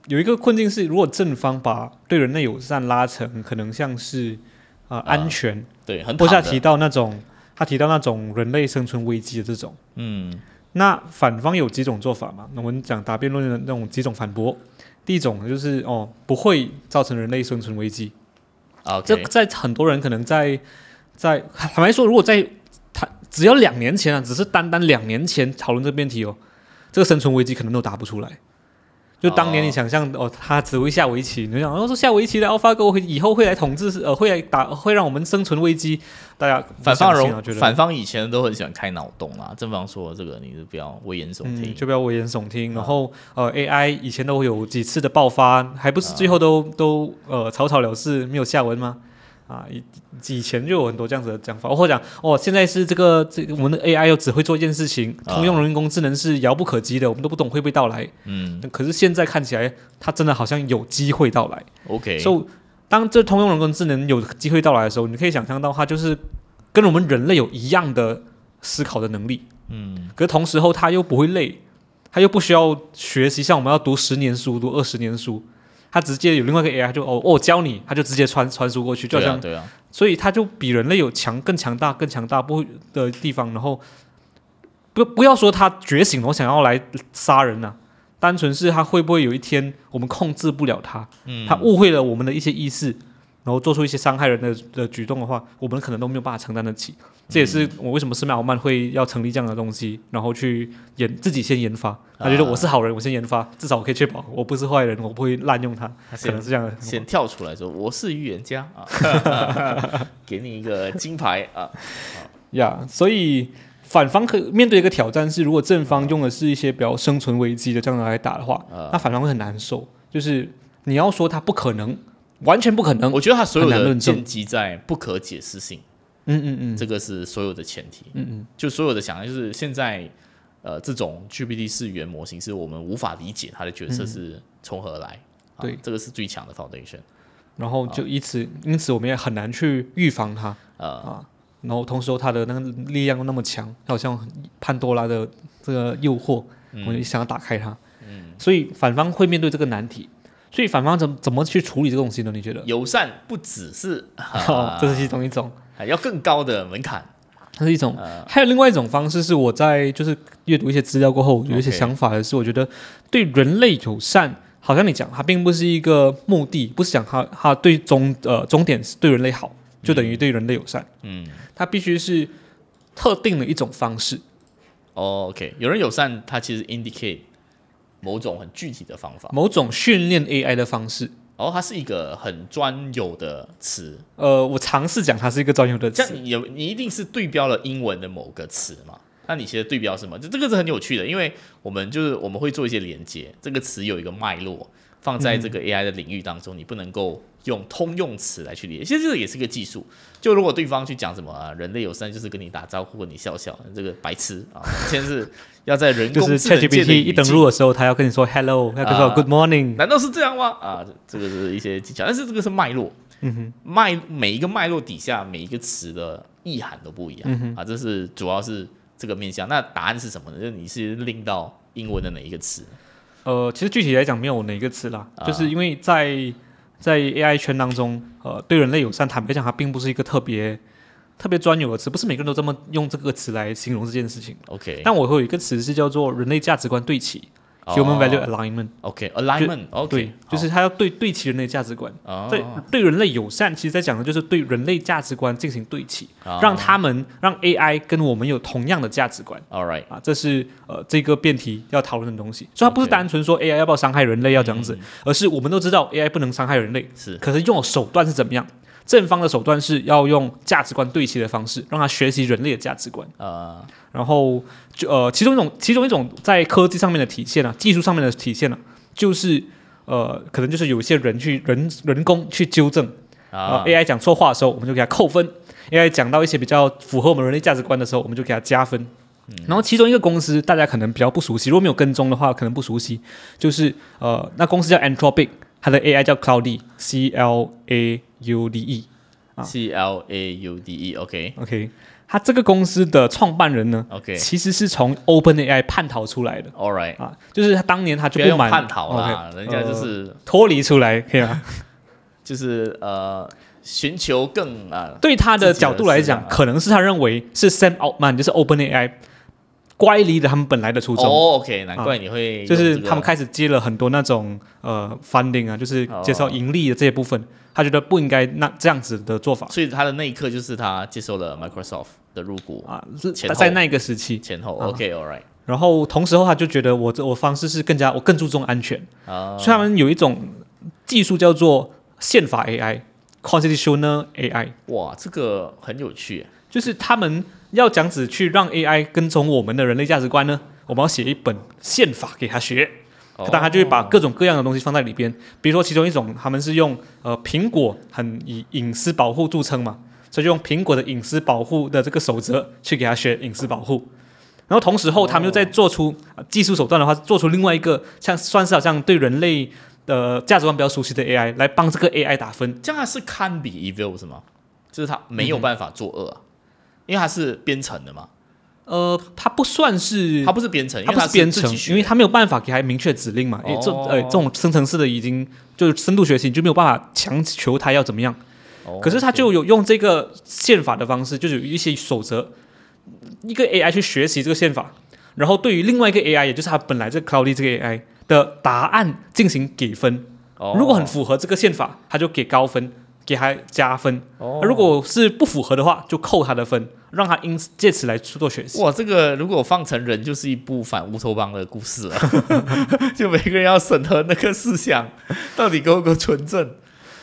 有一个困境是，如果正方把对人类友善拉成可能像是啊、呃、安全，呃、 对，很或者他提到那种他提到那种人类生存危机的这种， 嗯， 那反方有几种做法嘛？我们讲答辩论的那种几种反驳。第一种就是哦，不会造成人类生存危机。 Okay. 这在很多人可能在在坦白说，如果在他只要两年前啊，只是单单两年前讨论这个辩题哦，这个生存危机可能都答不出来。就当年你想象 哦, 哦，他只会下围棋，你就想哦，说下围棋的 AlphaGo 会以后会来统治，呃，会来打，会让我们生存危机。大家反方容反方以前都很喜欢开脑洞啦，正方说这个你是不要危言耸听、 嗯，就不要危言耸听。然后呃 ，A I 以前都有几次的爆发，还不是最后都、啊、都呃草草了事，没有下文吗？啊，以以前就有很多这样子的讲法，或者讲哦，现在是这个这个我们的 A I 又只会做一件事情，通用人工智能是遥不可及的，我们都不懂会不会到来。嗯，可是现在看起来，它真的好像有机会到来。 OK， 所以当这通用人工智能有机会到来的时候，你可以想象到它就是跟我们人类有一样的思考的能力。嗯，可是同时候它又不会累，它又不需要学习，像我们要读十年书、读二十年书。他直接有另外一个 A I 就哦哦教你，他就直接传传输过去，就好像对啊，对啊， 所以他就比人类有强更强大更强大不的地方，然后不不要说他觉醒了，我想要来杀人啊，单纯是他会不会有一天我们控制不了他，嗯、他误会了我们的一些意识，然后做出一些伤害人的的举动的话，我们可能都没有办法承担得起。这也是我为什么斯麦奥曼会要成立这样的东西，然后去研自己先研发。他觉得我是好人，我先研发，至少我可以确保我不是坏人，我不会滥用它。可能是这样的。 先跳出来说我是预言家啊，给你一个金牌啊。 呀、yeah, ，所以反方可面对一个挑战是，如果正方用的是一些比较生存危机的这样来打的话，uh, 那反方会很难受。就是你要说他不可能，完全不可能， 我觉得他所有的建基在不可解释性。 嗯嗯嗯， 这个是所有的前提。 嗯嗯， 就所有的想象就是现在，呃，这种 G P T 四语言模型是我们无法理解它的角色是从何而来。嗯、对、啊，这个是最强的 foundation。 然后就以此，啊、因此我们也很难去预防它。呃、啊，然后同时它的那个力量又那么强，好像潘多拉的这个诱惑，嗯、我们想要打开它。嗯，所以反方会面对这个难题。所以反方怎怎么去处理这个东西呢？你觉得友善不只是、啊哦，这是其中一种， 要更高的门槛， 这是一种、呃。还有另外一种方式是我在就是阅读一些资料过后，有一些想法的是，我觉得对人类友善，好像你讲它并不是一个目的，不是讲它它对终呃终点是对人类好，就等于对人类友善。嗯，它必须是特定的一种方式。 哦 ，OK， 有人友善，它其实 indicate。某种很具体的方法， 某种训练 A I 的方式。 哦，它是一个很专有的词。 呃，我尝试讲它是一个专有的词。 像你有，你一定是对标了英文的某个词嘛？那你其实对标什么？这个是很有趣的，因为我们就是我们会做一些连接，这个词有一个脉络，放在这个 A I 的领域当中，嗯、你不能够用通用词来去理解。其实这个也是个技术。就如果对方去讲什么、啊、人类友善就是跟你打招呼，跟你笑笑，这个白痴啊！现在是要在人工智能界的语境， 就是 ChatGPT 一登录的时候，他要跟你说 Hello， 要跟你说 Good morning，、 啊、难道是这样吗？啊，这个是一些技巧，但是这个是脉络，嗯哼，脉每一个脉络底下每一个词的意涵都不一样、嗯、啊，这是主要是这个面向。那答案是什么呢？就是你是拎到英文的哪一个词？ 呃，其实具体来讲没有哪一个词啦，啊、就是因为在在 A I 圈当中，呃，对人类友善，坦白讲，它并不是一个特别特别专有的词，不是每个人都这么用这个词来形容这件事情。 OK， 但我会有一个词是叫做人类价值观对齐。Oh, Human value alignment。OK，alignment，、 okay, 对，就是它要对对齐人类价值观。Oh. 对，对人类友善，其实在讲的就是对人类价值观进行对齐， oh. 让他们让 A I 跟我们有同样的价值观。 All right， 啊，这是呃这个辩题要讨论的东西。所以它不是单纯说 A I 要不要伤害人类要这样子， okay. 而是我们都知道 A I 不能伤害人类， 是， 可是用的手段是怎么样？正方的手段是要用价值观对齐的方式，让他学习人类的价值观。呃，然后就呃，其中一种，其中一种在科技上面的体现啊，技术上面的体现啊，就是呃，可能就是有一些人去人人工去纠正啊、呃、，A I 讲错话的时候，我们就给他扣分 ；A I 讲到一些比较符合我们人类价值观的时候，我们就给他加分。嗯、然后其中一个公司大家可能比较不熟悉，如果没有跟踪的话，可能不熟悉，就是呃，那公司叫 Anthropic。它的 A I 叫 Claude，C L A U D E， 啊 ，C L A U D E，OK，OK，、 okay. okay. 他这个公司的创办人呢 OK 其实是从 OpenAI 叛逃出来的。 All right， 啊，就是他当年他就不要用不满叛逃啦， OK， 人家就是、 呃脱离出来，可以吗？ 就是呃寻求更啊、 对他的角度来讲， 自己的思想啊可能是他认为是 Sam Altman，就是 OpenAI 乖离了他们本来的初衷。 哦 OK， 难怪你会、 就是用这个他们开始接了很多那种呃 funding 啊，就是接受盈利的这些部分，他觉得不应该那这样子的做法所以他的那一刻就是他接受了 Microsoft 的入股啊，是前后在那个时期。 前后、 啊 OK All right 然后同时后他就觉得我这我方式是更加我更注重安全， 啊， 所以他们有一种技术叫做宪法 A I。Constitutional A I， 哇，这个很有趣， 就是他们要这样子去让 A I 跟从我们的人类价值观呢，我们要写一本宪法给他学， 哦当然他就会把各种各样的东西放在里边。比如说其中一种，他们是用呃苹果很以隐私保护著称嘛，所以就用苹果的隐私保护的这个守则去给他学隐私保护。然后同时后，他们又在做出、呃技术手段的话，做出另外一个像算是好像对人类的价值观比较熟悉的 A I 来帮这个 A I 打分。 这样它是 can be evil 是吗？就是它没有办法作恶啊，因为它是编程的嘛。 呃，它不算是， 它不是编程，因为它它不是编程自己，学因为它没有办法给它明确指令嘛。因为这哦呃这种生成式的已经就是深度学习，你就没有办法强求它要怎么样。 哦可是它就有用这个宪法的方式，就是有一些守则，一个 A I 去学习这个宪法，然后对于另外一个 A I， 也就是它本来这个 Cloudy 这个 A I 的答案进行给分。 哦如果很符合这个宪法，它就给高分，给它加分； 哦如果是不符合的话，就扣它的分，让它因借此来做学习。 哇，这个如果放成人，就是一部反乌托邦的故事了。就每个人要审核那个思想到底够不够纯正。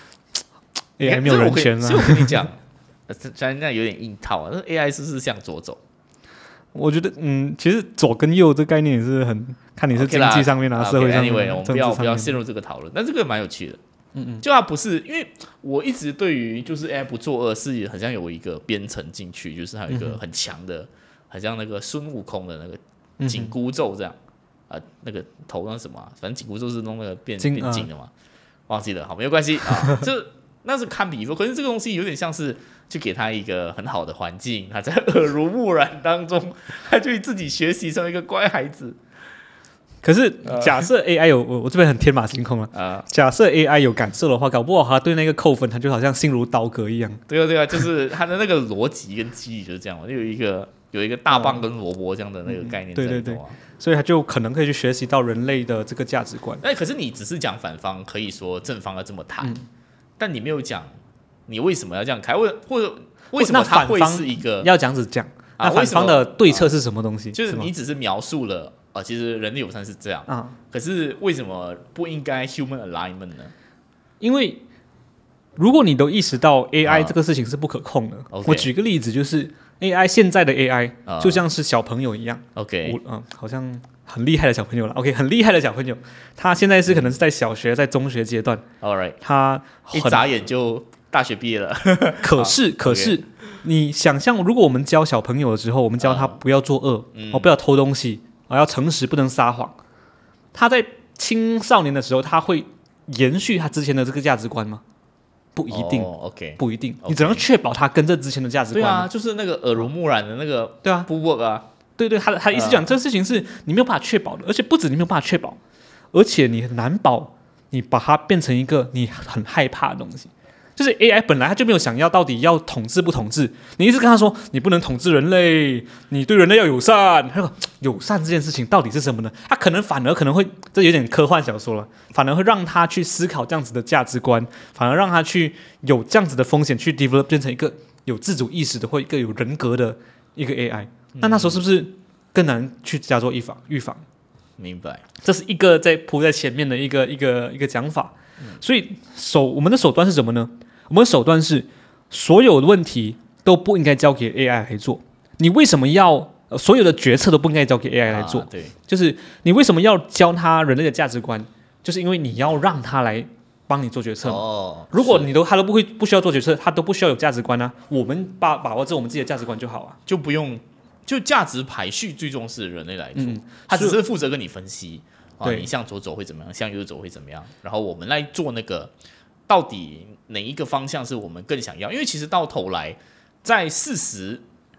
A I 没有人权所以我啊。 跟你讲，呃虽然那有点硬套啊，那 A I 是不是向左走？ 我觉得，嗯，其实左跟右这概念也是很看你是 OK 啦经济上面啊， 啊社会上面 Anyway， 啊， 我们政治上面不要不要陷入这个讨论，但这个蛮有趣的。嗯嗯，就它不是，因为我一直对于就是 A I 不作恶是很像有一个编程进去，就是它有一个很强的，很像那个孙悟空的那个紧箍咒这样啊、呃，那个头那是什么、啊？反正紧箍咒是弄那个变金变紧的嘛，忘记了，好没有关系啊，就那是堪比说，可是这个东西有点像是就给他一个很好的环境，他在耳濡目染当中，他就自己学习成为一个乖孩子。 可是假设 A I 有我我这边很天马行空了， 啊， 假设 A I 有感受的话，搞不好他对那个扣分，他就好像心如刀割一样。 对啊对啊，就是他的那个逻辑跟机理就是这样嘛，就有一个有一个大棒跟萝卜这样的那个概念在里头啊。 对对对所以他就可能可以去学习到人类的这个价值观。 那可是你只是讲反方，可以说正方要这么谈，但你没有讲你为什么要这样开，或者或者为什么它会是一个要这样子讲？ 啊那反方的对策是什么东西？ 就是吗你只是描述了啊、呃，其实人类友善是这样， 啊， 可是为什么不应该 human alignment 呢？ 因为如果你都意识到 A I 啊这个事情是不可控的， OK 我举个例子，就是 A I 现在的 A I 啊就像是小朋友一样， OK， 我嗯，好像很厉害的小朋友了。OK， 很厉害的小朋友，他现在是可能是在小学、在中学阶段， All right， 他很一眨眼就大学毕业了。 可是，可是，你想象，如果我们教小朋友的时候，我们教他不要作恶， 嗯哦，不要偷东西，啊，要诚实，不能撒谎。他在青少年的时候，他会延续他之前的这个价值观吗？不一定， 哦、OK， 不一定。 OK 你怎样确保他跟着之前的价值观？ 对啊，就是那个耳濡目染的那个对啊， 不 work 啊。 对对，他的他的意思讲，这个事情是你没有办法确保的，而且不止你没有办法确保，而且你很难保你把它变成一个你很害怕的东西。就是 A I 本来他就没有想要到底要统治不统治，你一直跟他说你不能统治人类，你对人类要友善。他说友善这件事情到底是什么呢？他可能反而可能会，这有点科幻小说了，反而会让他去思考这样子的价值观，反而让他去有这样子的风险去 develop 变成一个有自主意识的或一个有人格的一个 A I。那那时候是不是更难去加做预防？预防， 明白。 这是一个在铺在前面的一个一个一个讲法。所以手我们的手段是什么呢？我们的手段是所有的问题都不应该交给 A I 来做。你为什么要、呃、所有的决策都不应该交给 A I 来做？ 啊、对， 就是你为什么要教他人类的价值观？就是因为你要让他来帮你做决策嘛。 哦， 如果你都他都不会不需要做决策，他都不需要有价值观啊，我们把把握着我们自己的价值观就好啊。 就不用就价值排序最重视人类来做， 嗯他只是负责跟你分析啊， 对你向左走会怎么样，向右走会怎么样，然后我们来做那个到底哪一个方向是我们更想要？因为其实到头来，在事实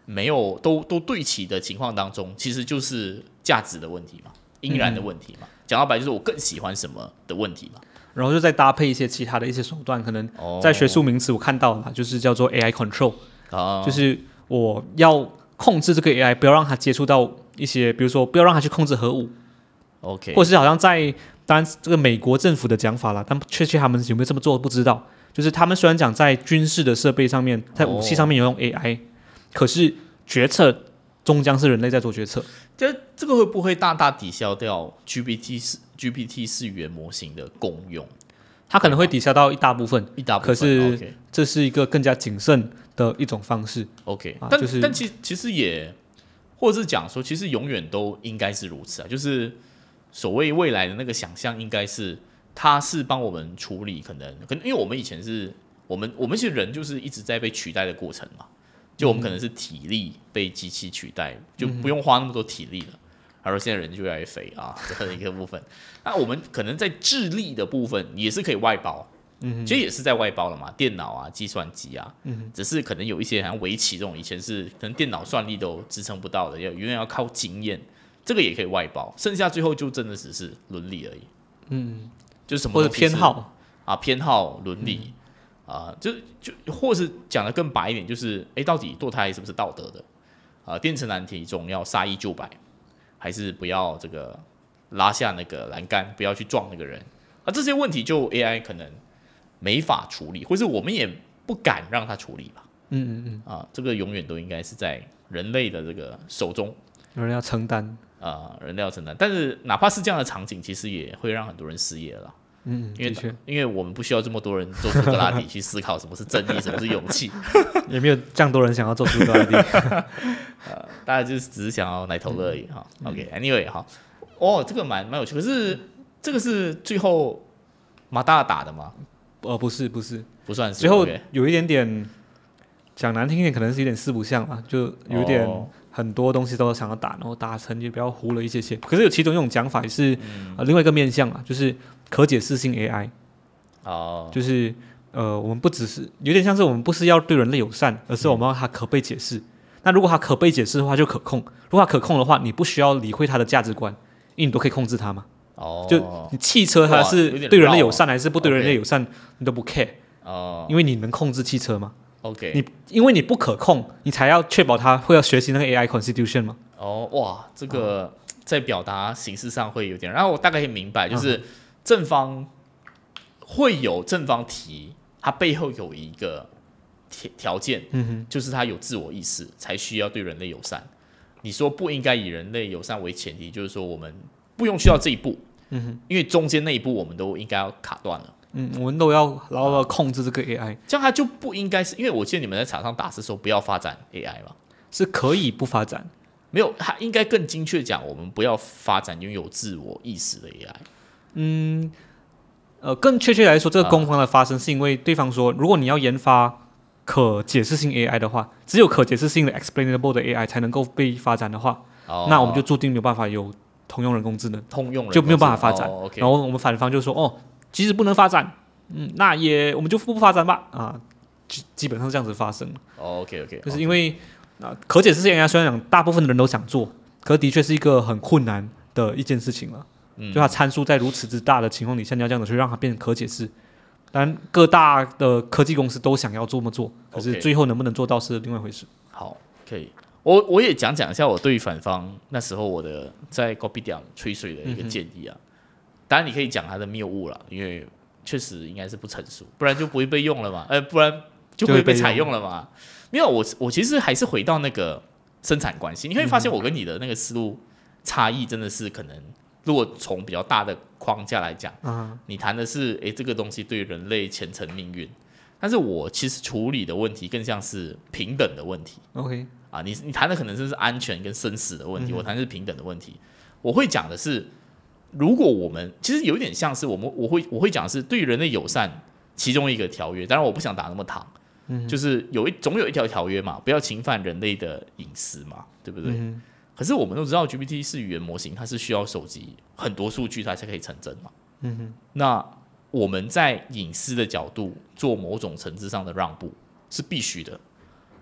没有都都对齐的情况当中，其实就是价值的问题嘛，因然的问题嘛。讲、嗯、到白就是我更喜欢什么的问题嘛。 然后就再搭配一些其他的一些手段，可能在学术名词我看到了，就是叫做 A I control，、哦、就是我要控制这个 A I， 不要让它接触到一些，比如说不要让它去控制核武 ，OK， 或者是好像在当然这个美国政府的讲法啦，但确切他们有没有这么做不知道。就是他们虽然讲在军事的设备上面，在武器上面有用 A I，、哦、可是决策终将是人类在做决策。 这这个会不会大大抵消掉 G P T 四 G P T 四语言模型的功用？ 它可能会抵消到一大部分， 一大部分。 可是这是一个更加谨慎的一种方式。 OK，、 啊、 但、 就是、 但其其实也，或者是讲说，其实永远都应该是如此啊。就是所谓未来的那个想象，应该是它是帮我们处理可能可能，因为我们以前是我们我们其实人就是一直在被取代的过程嘛。就我们可能是体力被机器取代，嗯、就不用花那么多体力了。而现在人就越来越肥啊，这样一个部分。那我们可能在智力的部分也是可以外包，嗯，其实也是在外包了嘛，电脑啊、计算机啊，嗯，只是可能有一些像围棋这种，以前是可能电脑算力都支撑不到的，要永远要靠经验，这个也可以外包。剩下最后就真的只是伦理而已，嗯，就是什么或者偏好啊，偏好伦理。嗯啊、呃，就就或是讲的更白一点，就是哎，到底堕胎是不是道德的？啊、呃，电池难题中要杀一救百，还是不要这个拉下那个栏杆，不要去撞那个人？啊，这些问题就 A I 可能没法处理，或是我们也不敢让它处理吧。嗯嗯嗯。啊，这个永远都应该是在人类的这个手中， 有人要承担啊、呃，人类要承担。但是哪怕是这样的场景，其实也会让很多人失业了啦。嗯，因为因为我们不需要这么多人做苏格拉底去思考什么是正义，什么是勇气， 也没有这样多人想要做苏格拉底。 呃，大家就是只是想要奶头乐而已哈。嗯、OK，Anyway、okay, 哈，哦，这个蛮蛮有趣，可是这个是最后马大打的吗？ 呃，不是，不是， 不算是。 最后有一点点讲难听一点，可能是有点四不像嘛，就有点。哦很多东西都想要打，然后达成就比较糊了一些些。可是有其中一种讲法也是、嗯呃、另外一个面向啊，就是可解释性 A I。哦，就是呃，我们不只是有点像是我们不是要对人类友善，而是我们要它可被解释。嗯、那如果它可被解释的话，就可控；如果它可控的话，你不需要理会它的价值观，因为你都可以控制它嘛。哦，就你汽车它是对人类友善还是不对人类友善，你都不 care。哦，因为你能控制汽车嘛。 OK， 你因为你不可控，你才要确保它会要学习那个 A I constitution 嘛。 哦，哇，这个在表达形式上会有点，然后我大概可以明白，就是正方会有正方提，它背后有一个条件，嗯、就是它有自我意识，才需要对人类友善。你说不应该以人类友善为前提，就是说我们不用去到这一步，嗯、因为中间那一步我们都应该要卡断了。 嗯，我们都要牢牢控制这个 A I， 这样它就不应该是，因为我记得你们在场上打是说不要发展 A I 嘛， 是可以不发展， 没有，它应该更精确讲，我们不要发展拥有自我意识的 A I。 嗯，呃，更确切来说，这个攻防的发生是因为对方说，如果你要研发可解释性 A I 的话，只有可解释性的 explainable 的 A I 才能够被发展的话，哦、那我们就注定没有办法有通用人工智能， 通用人工智能就没有办法发展。 哦 okay、 然后我们反方就说，哦。即使不能发展，嗯，那也我们就不发展吧，啊，基本上这样子发生。 哦、OK OK， 就是因为啊，可解释性 A I 虽然讲大部分的人都想做，可的确是一个很困难的一件事情了。嗯，就它参数在如此之大的情况底下，你要这样子去让它变成可解释。当然，各大的科技公司都想要这么做，可是最后能不能做到是另外一回事。 好，可以，我我也讲讲一下我对于反方那时候我的在 Kopitiam 吹水的一个建议啊。嗯，当然，你可以讲它的谬误了，因为确实应该是不成熟，不然就不会被用了嘛，呃，不然就不会被采用了嘛。没有，我我其实还是回到那个生产关系，你会发现我跟你的那个思路差异真的是可能，如果从比较大的框架来讲，嗯、你谈的是诶这个东西对人类前程命运，但是我其实处理的问题更像是平等的问题。 OK， 啊，你你谈的可能是安全跟生死的问题，嗯、我谈的是平等的问题。我会讲的是。如果我们其实有一点像是我们，我会我会讲是对于人类友善其中一个条约，当然我不想打那么长，嗯、就是有一总有一条条约嘛，不要侵犯人类的隐私嘛，对不对？嗯、可是我们都知道 G P T 四语言模型它是需要收集很多数据它才可以成真嘛，嗯、那我们在隐私的角度做某种层次上的让步是必须的，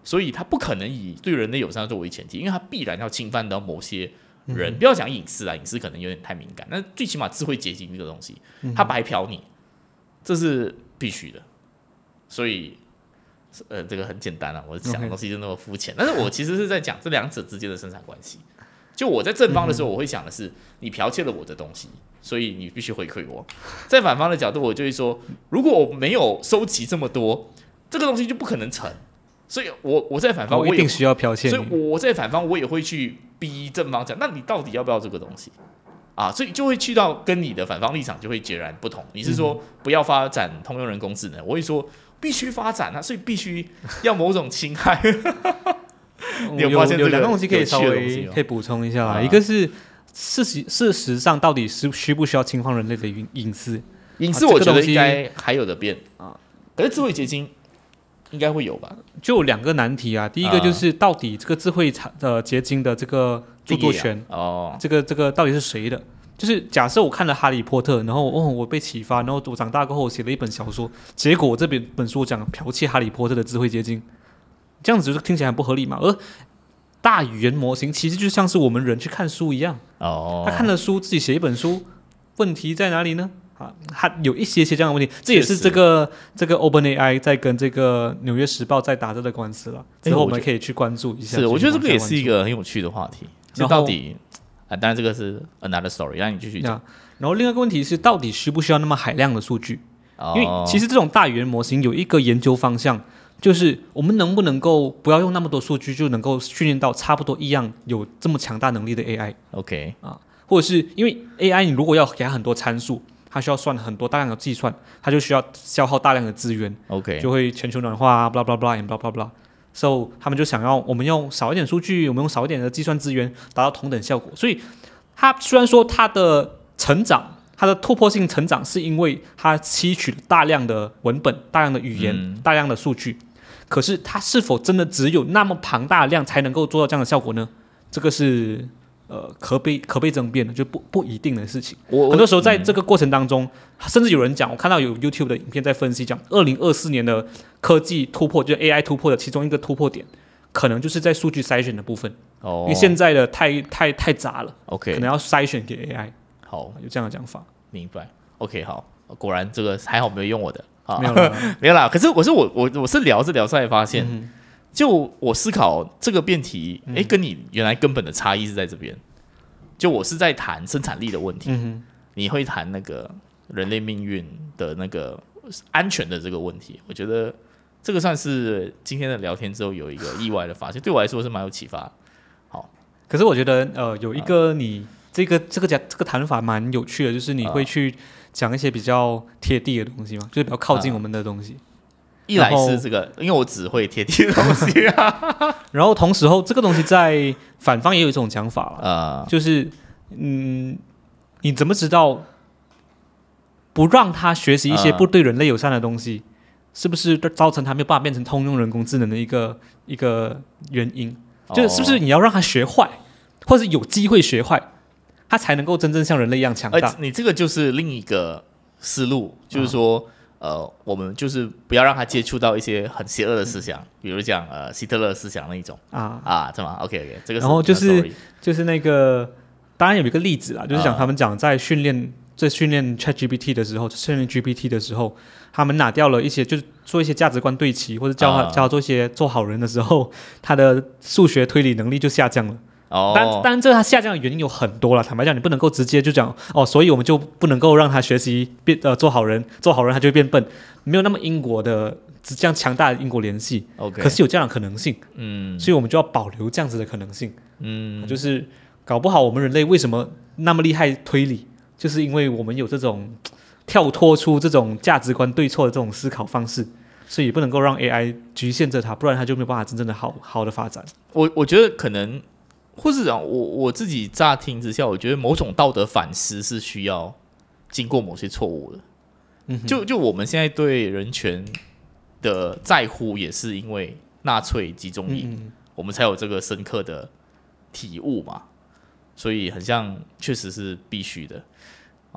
所以它不可能以对人类友善作为前提，因为它必然要侵犯到某些人。 嗯、 不要讲隐私啦，隐私可能有点太敏感，但最起码智慧结晶这个东西，它白嫖你，这是必须的。所以，呃，这个很简单啊，我讲的东西就那么肤浅。但是我其实是在讲这两者之间的生产关系。就我在正方的时候，我会想的是，你剽窃了我的东西，所以你必须回馈我。在反方的角度，我就会说，如果我没有收集这么多，这个东西就不可能成。所以我我在反方，我一定需要剽窃你。 所以我在反方，我也会去逼正方讲，那你到底要不要这个东西啊？所以就会去到跟你的反方立场就会截然不同。你是说不要发展通用人工智能，我会说必须发展啊，所所以必须要某种侵害。你有发现有两个东西可以稍微可以补充一下啦，啊、一个是事实事实上到底是需不需要侵犯人类的隐私？ 隐私我觉得应该还有的变啊，可是智慧结晶应该会有吧？ 就有两个难题啊。第一个就是到底这个智慧的结晶的这个著作权， 啊哦、 这个这个到底是谁的？就是假设我看了《哈利波特》，然后哦我被启发，然后我长大过后写了一本小说，结果我这边本书讲剽窃《哈利波特》的智慧结晶，这样子就听起来很不合理嘛。而大语言模型其实就像是我们人去看书一样， 哦， 他看了书自己写一本书，问题在哪里呢？啊，它有一些些这样的问题，这也是这个这个 OpenAI 在跟这个纽约时报在打这个官司了。之后我们可以去关注一下。 是，我觉得这个也是一个很有趣的话题。就到底啊，当然这个是 another story， 让你继续讲。 然后另外一个问题是，到底需不需要那么海量的数据？哦、因为其实这种大语言模型有一个研究方向，就是我们能不能够不要用那么多数据，就能够训练到差不多一样有这么强大能力的 A I。OK 啊，或者是因为 A I 你如果要给它很多参数。它需要算很多大量的计算，它就需要消耗大量的资源 ，OK， 就会全球暖化啊 ，blah blah blah and blah blah blah，so 他们就想要我们用少一点数据，我们用少一点的计算资源，达到同等效果。所以它虽然说它的成长，它的突破性成长，是因为它吸取了大量的文本、大量的语言、嗯、大量的数据，可是它是否真的只有那么庞大的量才能够做到这样的效果呢？这个是。呃，可被可被争辩的，就不不一定的事情。很多时候在这个过程当中，嗯、甚至有人讲，我看到有 YouTube 的影片在分析讲，二零二四年的科技突破，就是 A I 突破的其中一个突破点，可能就是在数据筛选的部分。哦，因为现在的太太太杂了 ，OK， 可能要筛选给 A I。 好， 有这样的讲法。 明白。OK， 好，果然这个还好没有用我的， 没有啦， 没有啦。可是我是我我我是聊着聊着才发现。嗯就我思考这个辩题，哎、嗯，跟你原来根本的差异是在这边。就我是在谈生产力的问题，嗯、你会谈那个人类命运的那个安全的这个问题。我觉得这个算是今天的聊天之后有一个意外的发现，对我来说是蛮有启发。好， 可是我觉得呃有一个你、呃、这个这个讲这个谈法蛮有趣的，就是你会去讲一些比较贴地的东西嘛，就是比较靠近我们的东西。呃一来是这个，因为我只会贴地的东西啊。 然后同时候，这个东西在反方也有一种讲法了，呃、就是嗯，你怎么知道不让他学习一些不对人类友善的东西，呃、是不是造成他没有办法变成通用人工智能的一个一个原因？哦、就是是不是你要让他学坏，或是有机会学坏，他才能够真正像人类一样强大？ 你这个就是另一个思路，就是说。嗯呃，我们就是不要让他接触到一些很邪恶的思想，嗯、比如讲呃希特勒思想那一种啊啊，这么 OK OK， 这个是然后就是就是那个，当然有一个例子啦，就是讲他们讲在训练、呃、在训练 ChatGPT 的时候，训练 G P T 的时候，他们拿掉了一些，就是做一些价值观对齐，或者教他、呃、教他做一些做好人的时候，他的数学推理能力就下降了。哦，但当然，这它下降的原因有很多了。坦白讲，你不能够直接就讲哦，所以我们就不能够让他学习变呃做好人，做好人他就会变笨，没有那么因果的这样强大的因果联系。 OK， 可是有这样的可能性，嗯，所以我们就要保留这样子的可能性，嗯，就是搞不好我们人类为什么那么厉害推理，就是因为我们有这种跳脱出这种价值观对错的这种思考方式。所以也不能够让 A I 局限着它，不然它就没有办法真正的好好的发展。 我我觉得可能。或是讲我我自己乍听之下，我觉得某种道德反思是需要经过某些错误的。嗯、就就我们现在对人权的在乎，也是因为纳粹集中营，嗯、我们才有这个深刻的体悟嘛。所以很像确实是必须的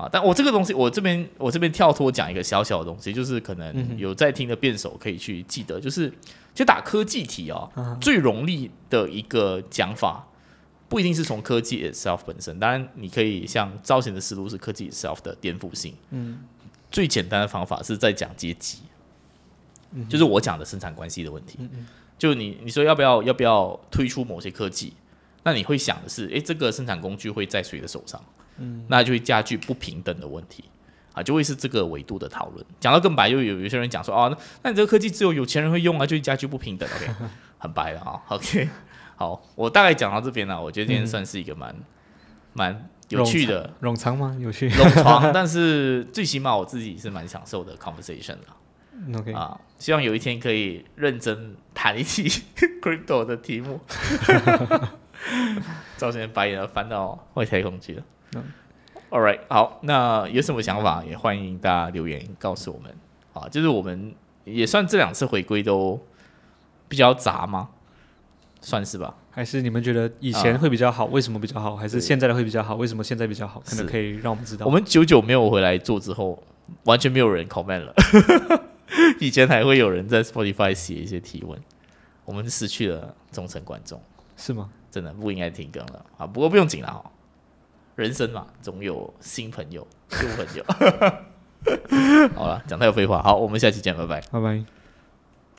啊，但我这个东西，我这边我这边跳脱讲一个小小的东西，就是可能有在听的辩手可以去记得，就是其实打科技题哦，嗯、最容易的一个讲法，不一定是从科技 itself 本身，当然你可以像招贤的思路是科技 itself 的颠覆性，嗯，最简单的方法是在讲阶级，嗯、就是我讲的生产关系的问题，嗯、就你你说要不要要不要推出某些科技，那你会想的是，哎，这个生产工具会在谁的手上？嗯，那就会加剧不平等的问题啊，就会是这个维度的讨论。讲到更白，就有有些人讲说，哦，那那你这个科技只有有钱人会用啊，就会加剧不平等。OK， 很白了啊。OK， 好，我大概讲到这边了。我觉得今天算是一个蛮蛮、嗯、有趣的冗长吗？有趣， 冗长，但是最起码我自己是蛮享受的 conversation 啦。 OK， 啊，希望有一天可以认真谈一期 crypto 的题目。赵先生白眼翻到外太空去了。嗯 All right， 好，那有什么想法也欢迎大家留言告诉我们。啊，就是我们也算这两次回归都比较杂吗？算是吧。 还是你们觉得以前会比较好？啊、为什么比较好？还是现在的会比较好？为什么现在比较好？可能可以让我们知道。 我们久久没有回来做之后，完全没有人 comment 了。以前还会有人在 Spotify 写一些提问，我们失去了忠诚观众。 是吗？ 真的不应该停更了啊！不过不用紧了，人生嘛，总有新朋友、旧朋友。好了，讲太有废话，好，我们下期见，拜拜， 拜拜。